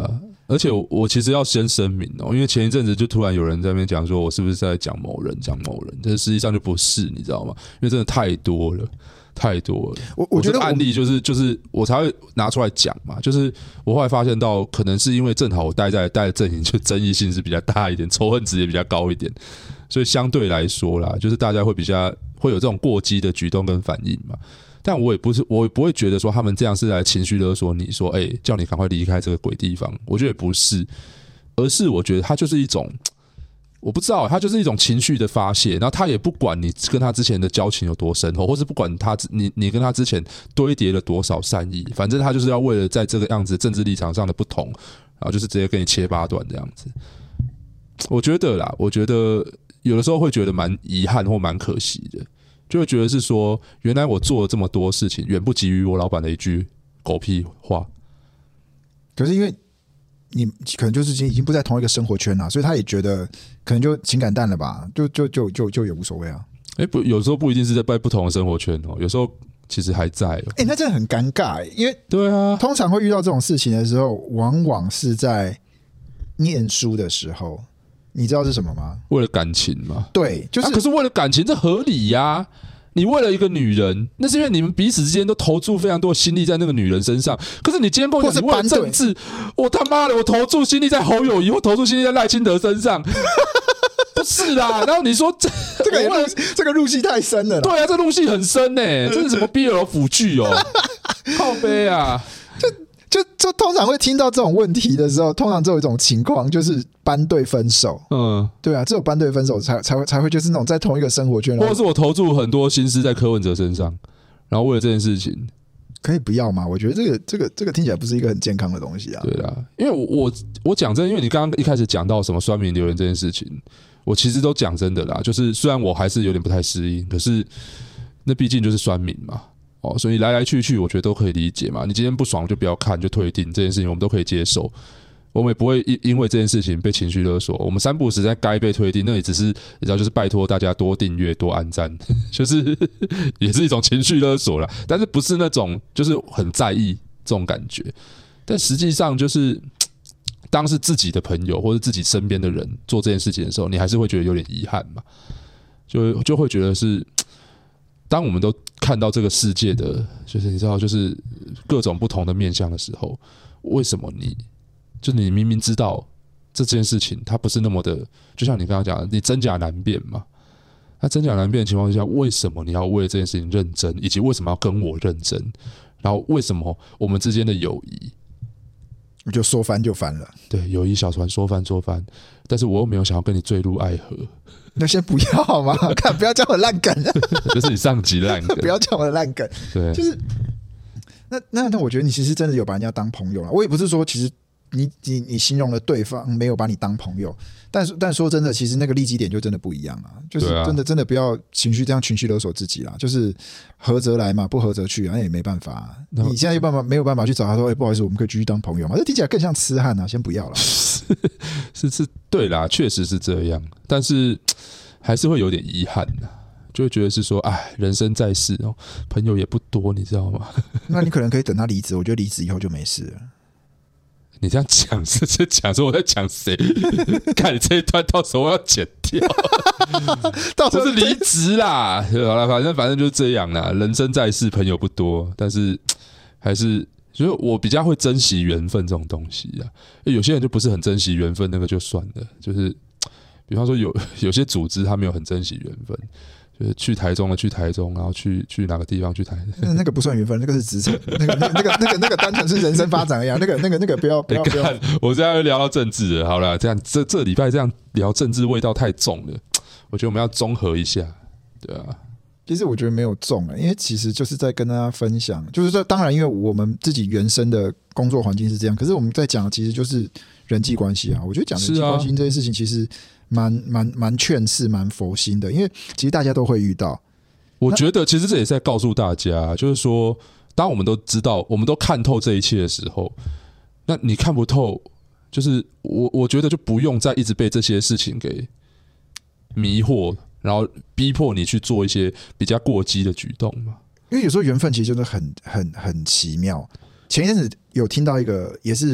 而且 我, 我其实要先声明哦，因为前一阵子就突然有人在那边讲说，我是不是在讲某人讲某人，但实际上就不是，你知道吗？因为真的太多了。太多了， 我我觉得案例就是就是我才会拿出来讲嘛，就是我后来发现到，可能是因为正好我待在待的阵营就争议性是比较大一点，仇恨值也比较高一点，所以相对来说啦，就是大家会比较会有这种过激的举动跟反应嘛。但我也不是，我也不会觉得说他们这样是来情绪勒索你说，哎、欸，叫你赶快离开这个鬼地方。我觉得也不是，而是我觉得它就是一种。我不知道，他就是一种情绪的发泄，然后他也不管你跟他之前的交情有多深厚，或是不管他你你跟他之前堆叠了多少善意，反正他就是要为了在这个样子政治立场上的不同，然后就是直接跟你切八段这样子。我觉得啦，我觉得有的时候会觉得蛮遗憾或蛮可惜的，就会觉得是说，原来我做了这么多事情，远不及于我老板的一句狗屁话。 可是因为你可能就是已经不在同一个生活圈了，所以他也觉得可能就情感淡了吧，就就就就就也无所谓啊。 哎、欸，不，有时候不一定是在不同的生活圈哦，有时候其实还在哦。 哎、欸，那真的很尴尬，因为对啊， 通常会遇到这种事情的时候，往往是在念书的时候。你知道是什么吗？ 为了感情嘛。 对，就是、 啊、可是为了感情，这合理呀、啊。你为了一个女人，那是因为你们彼此之间都投注非常多的心力在那个女人身上。可是你今天跟我讲，你为了政治，我他妈的，我投注心力在侯友宜，我投注心力在赖清德身上，不是啦。然后你说这这个入这个入戏太深了啦， 对啊，这入戏很深呢、欸，这是什么 B L 腐剧哦，靠背啊， 就。就就通常会听到这种问题的时候，通常只有一种情况，就是班对分手。嗯，对啊，只有班对分手才才会才会就是那种在同一个生活圈， 或者是我投注很多心思在柯文哲身上，然后为了这件事情， 可以不要吗？我觉得这个这个这个听起来不是一个很健康的东西啊。 对啦，因为我我我讲真的，因为你刚刚一开始讲到什么酸民留言这件事情，我其实都讲真的啦，就是虽然我还是有点不太适应，可是那毕竟就是酸民嘛。哦，所以来来去去，我觉得都可以理解嘛。你今天不爽就不要看，就退订这件事情，我们都可以接受。我们也不会因为这件事情被情绪勒索。我们三不实在该被退订，那也只是你知道，就是拜托大家多订阅、多按赞，就是也是一种情绪勒索啦。但是不是那种就是很在意这种感觉。但实际上就是，当是自己的朋友或者自己身边的人做这件事情的时候，你还是会觉得有点遗憾嘛，就就会觉得是。当我们都看到这个世界的，就是你知道，就是各种不同的面向的时候，为什么你，就你明明知道这件事情它不是那么的，就像你刚刚讲的，你真假难辨嘛？那真假难辨的情况下，为什么你要为这件事情认真，以及为什么要跟我认真？然后为什么我们之间的友谊， 我就说翻就翻了？ 对，友谊小船说翻说翻，但是我又没有想要跟你坠入爱河。 那先不要好吗？看，不要讲我烂梗， 就是你上集烂梗， 不要讲我的烂梗。 对， 就是那那那，我觉得你其实真的有把人家当朋友了。我也不是说，其实你你你形容了对方没有把你当朋友，但是但说真的，其实那个利基点就真的不一样啊。就是真的真的不要情绪这样情绪勒索自己啦。就是合则来嘛，不合则去，那也没办法、啊。你现在有办法没有办法去找他说，哎、欸，不好意思，我们可以继续当朋友吗？这听起来更像痴汉啊！先不要了。 是是，对啦，确实是这样，但是还是会有点遗憾的，就会觉得是说，哎，人生在世哦，朋友也不多，你知道吗？ 那你可能可以等他离职，我觉得离职以后就没事了。 你这样讲是在讲说我在讲谁？看你这一段到时候我要剪掉， 到时候不是离职啦。好了，反正反正就是这样啦。人生在世，朋友不多，但是还是。所以我比较会珍惜缘分这种东西啊，有些人就不是很珍惜缘分，那个就算了。就是比方说有有些组织他没有很珍惜缘分，就是去台中的去台中，然后去去哪个地方去台中， 那那个不算缘分，那个是职场，那个那个那个那个那个单纯是人生发展一样，那个那个那个不要不要不要。 我现在又聊到政治了，好了，这样这这礼拜这样聊政治味道太重了，我觉得我们要综合一下，对啊。 其实我觉得没有中了，因为其实就是在跟大家分享，就是说，当然，因为我们自己原生的工作环境是这样，可是我们在讲的其实就是人际关系啊。我觉得讲人际关系这件事情，其实蛮蛮蛮劝世、蛮佛心的，因为其实大家都会遇到。 我觉得其实这也是在告诉大家，就是说，当我们都知道、我们都看透这一切的时候，那你看不透，就是我我觉得就不用再一直被这些事情给迷惑。然后逼迫你去做一些比较过激的举动嘛？ 因为有时候缘分其实真的很很很奇妙。前一阵子有听到一个也是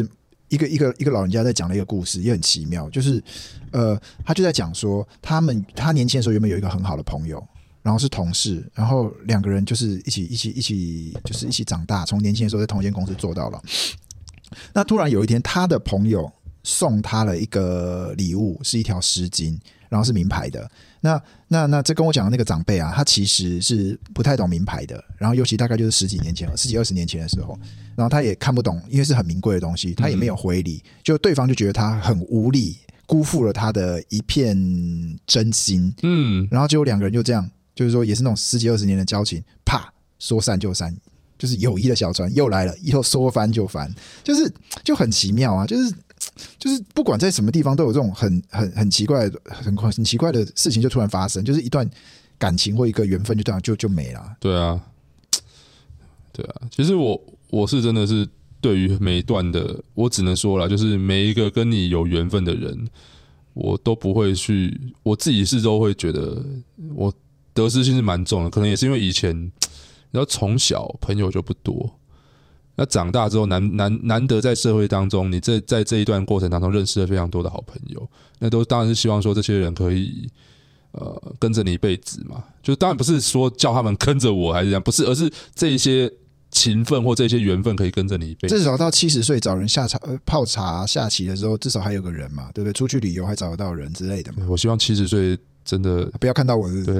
一个一个一个老人家在讲了一个故事，也很奇妙，就是呃，他就在讲说，他们他年轻的时候原本有一个很好的朋友，然后是同事，然后两个人就是一起一起一起就是一起长大，从年轻的时候在同一间公司做到了。那突然有一天，他的朋友送他了一个礼物，是一条丝巾，然后是名牌的。那那那这跟我讲的那个长辈啊，他其实是不太懂名牌的，然后尤其大概就是十几年前、十几二十年前的时候，然后他也看不懂，因为是很名贵的东西，他也没有回礼，就对方就觉得他很无力，辜负了他的一片真心。嗯，然后结果两个人就这样，就是说也是那种十几二十年的交情，啪说散就散。就是友谊的小船又来了，以后说翻就翻，就是就很奇妙啊！就是就是不管在什么地方都有这种很很很奇怪的很很奇怪的事情就突然发生，就是一段感情或一个缘分就这样就就没了。 对啊，对啊，其实我我是真的是对于每一段的，我只能说啦，就是每一个跟你有缘分的人，我都不会去，我自己是都会觉得我得失心是蛮重的，可能也是因为以前。然后从小朋友就不多，那长大之后难难难得在社会当中，你这在这一段过程当中认识了非常多的好朋友，那都当然是希望说这些人可以呃跟着你一辈子嘛，就当然不是说叫他们跟着我还是这样，不是，而是这一些情分或这些缘分可以跟着你一辈子。 至少到七十岁找人下茶泡茶下棋的时候，至少还有个人嘛，对不对？出去旅游还找得到人之类的嘛。 我希望七十岁真的不要看到我是不是， 对。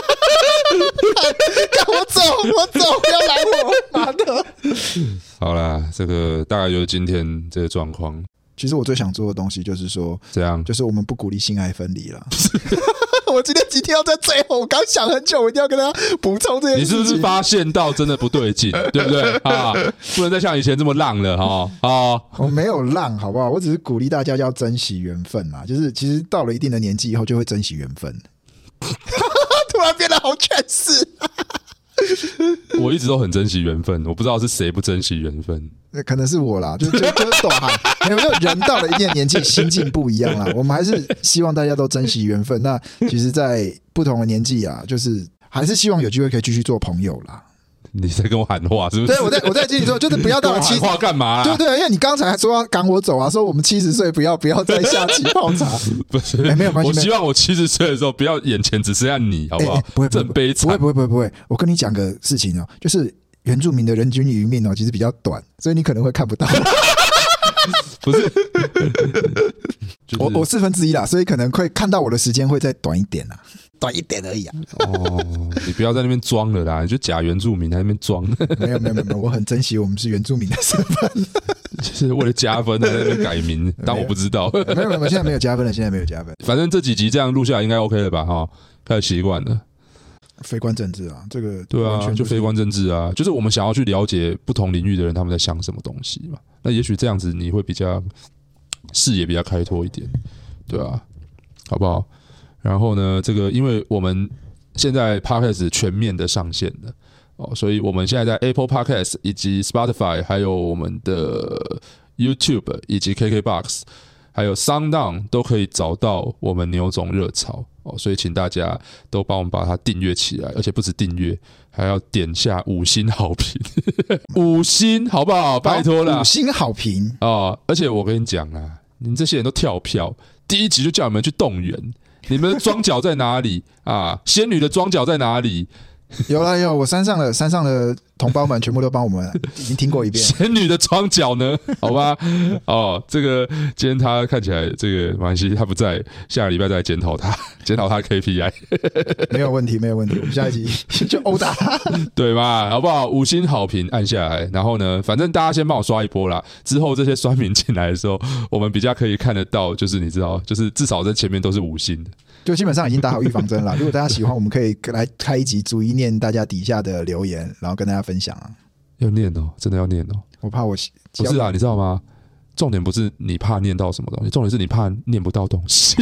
干我走，我走，不要来我，妈的！ 好啦，这个大概就是今天这个状况。 其实我最想做的东西就是说， 这样， 就是我们不鼓励性爱分离了。我今天几天要在最后，我刚想很久，我一定要跟他补充这件事情。 你是不是发现到真的不对劲，对不对啊？不能再像以前这么浪了哈啊！ 我没有浪，好不好？我只是鼓励大家要珍惜缘分嘛。就是其实到了一定的年纪以后，就会珍惜缘分。突然变得好劝世。 我一直都很珍惜缘分，我不知道是谁不珍惜缘分。 可能是我啦，就就就是短喊，没有没有人到了一定的年纪，心境不一样啦。我们还是希望大家都珍惜缘分。那其实，在不同的年纪啊，就是还是希望有机会可以继续做朋友啦。 你在跟我喊话是不是？ 对，我在我在跟你说，就是不要到了七十话干嘛啦？ 对对，因为你刚才说要赶我走啊，说我们七十岁不要不要再下棋泡茶， 不是、 欸，没有关系。 我希望我七十岁的时候，不要眼前只剩下你，好不好？欸欸、 不会， 这很悲惨。 不会，不会，不会，不会。我跟你讲个事情哦，就是原住民的人均余命哦，其实比较短，所以你可能会看不到。 不是， 就是、我我四分之一啦，所以可能会看到我的时间会再短一点啦。短一点而已啊！ 哦，你不要在那边装了啦，你就假原住民在那边装。 没有没有没有，我很珍惜我们是原住民的身份， 就是为了加分在那边改名，当我不知道。 没有没有，现在没有加分了，现在没有加分。 反正这几集这样录下来应该 OK 了吧？哈，开始习惯了。 非官政治啊，这个对啊，就非官政治啊，就是我们想要去了解不同领域的人他们在想什么东西嘛。那也许这样子你会比较视野比较开拓一点，对啊，好不好？然后呢，这个因为我们现在 Podcast 全面的上线了哦，所以我们现在在 Apple Podcast 以及 Spotify 还有我们的 YouTube 以及 K K B O X 还有 SoundOn 都可以找到我们牛种热潮哦，所以请大家都帮我们把它订阅起来，而且不止订阅，还要点下五星好评，五星好不好？拜托啦， 五星好评哦！而且我跟你讲啊，你们这些人都跳票，第一集就叫你们去动员。你们的庄脚在哪里啊？仙女的庄脚在哪里？ 有啦有，我山上的山上的同胞们全部都帮我们已经听过一遍。 仙女的庄脚呢？好吧，哦，这个今天他看起来这个没关系，他不在，下个礼拜再检讨他，检讨他 K P I， 没有问题，没有问题，我们下一集就殴打他， 对嘛？好不好？五星好评按下来，然后呢，反正大家先帮我刷一波啦，之后这些酸民进来的时候，我们比较可以看得到，就是你知道，就是至少在前面都是五星的。 就基本上已经打好预防针了。如果大家喜欢，我们可以来开一集，逐一念大家底下的留言，然后跟大家分享啊。 要念哦，真的要念哦。 我怕我不是啊，你知道吗？重点不是你怕念到什么东西，重点是你怕念不到东西。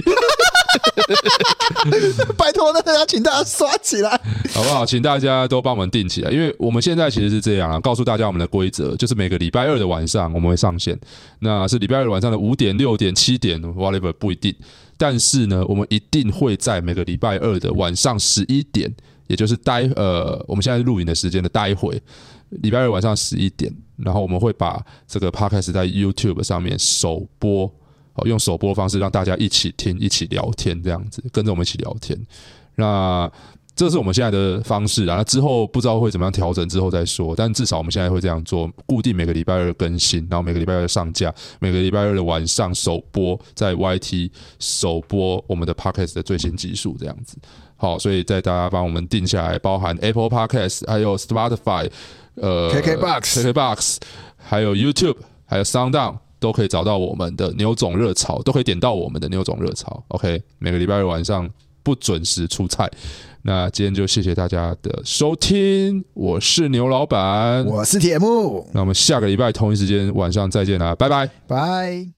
拜托，那要请大家刷起来， 好不好？请大家都帮我们订起来，因为我们现在其实是这样啊，告诉大家我们的规则，就是每个礼拜二的晚上我们会上线，那是礼拜二的晚上的五点、六点、七点 ，whatever 不一定。但是呢，我们一定会在每个礼拜二的晚上十一点，也就是待呃我们现在录影的时间的待会，礼拜二晚上十一点， 然后我们会把这个 podcast 在 YouTube 上面首播，用首播方式让大家一起听、一起聊天，这样子跟着我们一起聊天。那这是我们现在的方式啊，那之后不知道会怎么样调整，之后再说。但至少我们现在会这样做，固定每个礼拜二更新，然后每个礼拜二上架，每个礼拜二的晚上首播，在 Y T 首播我们的 Podcast 的最新集数，这样子。好，所以在大家帮我们定下来，包含 Apple Podcast， 还有 Spotify， 呃 ，K K Box，K K K Box， 还有 YouTube， 还有 SoundOn， 都可以找到我们的牛总热潮，都可以点到我们的牛总热潮。OK， 每个礼拜二晚上不准时出菜。那今天就谢谢大家的收听，我是牛老板， 我是铁木， 那我们下个礼拜同一时间晚上再见啦，拜拜， 拜。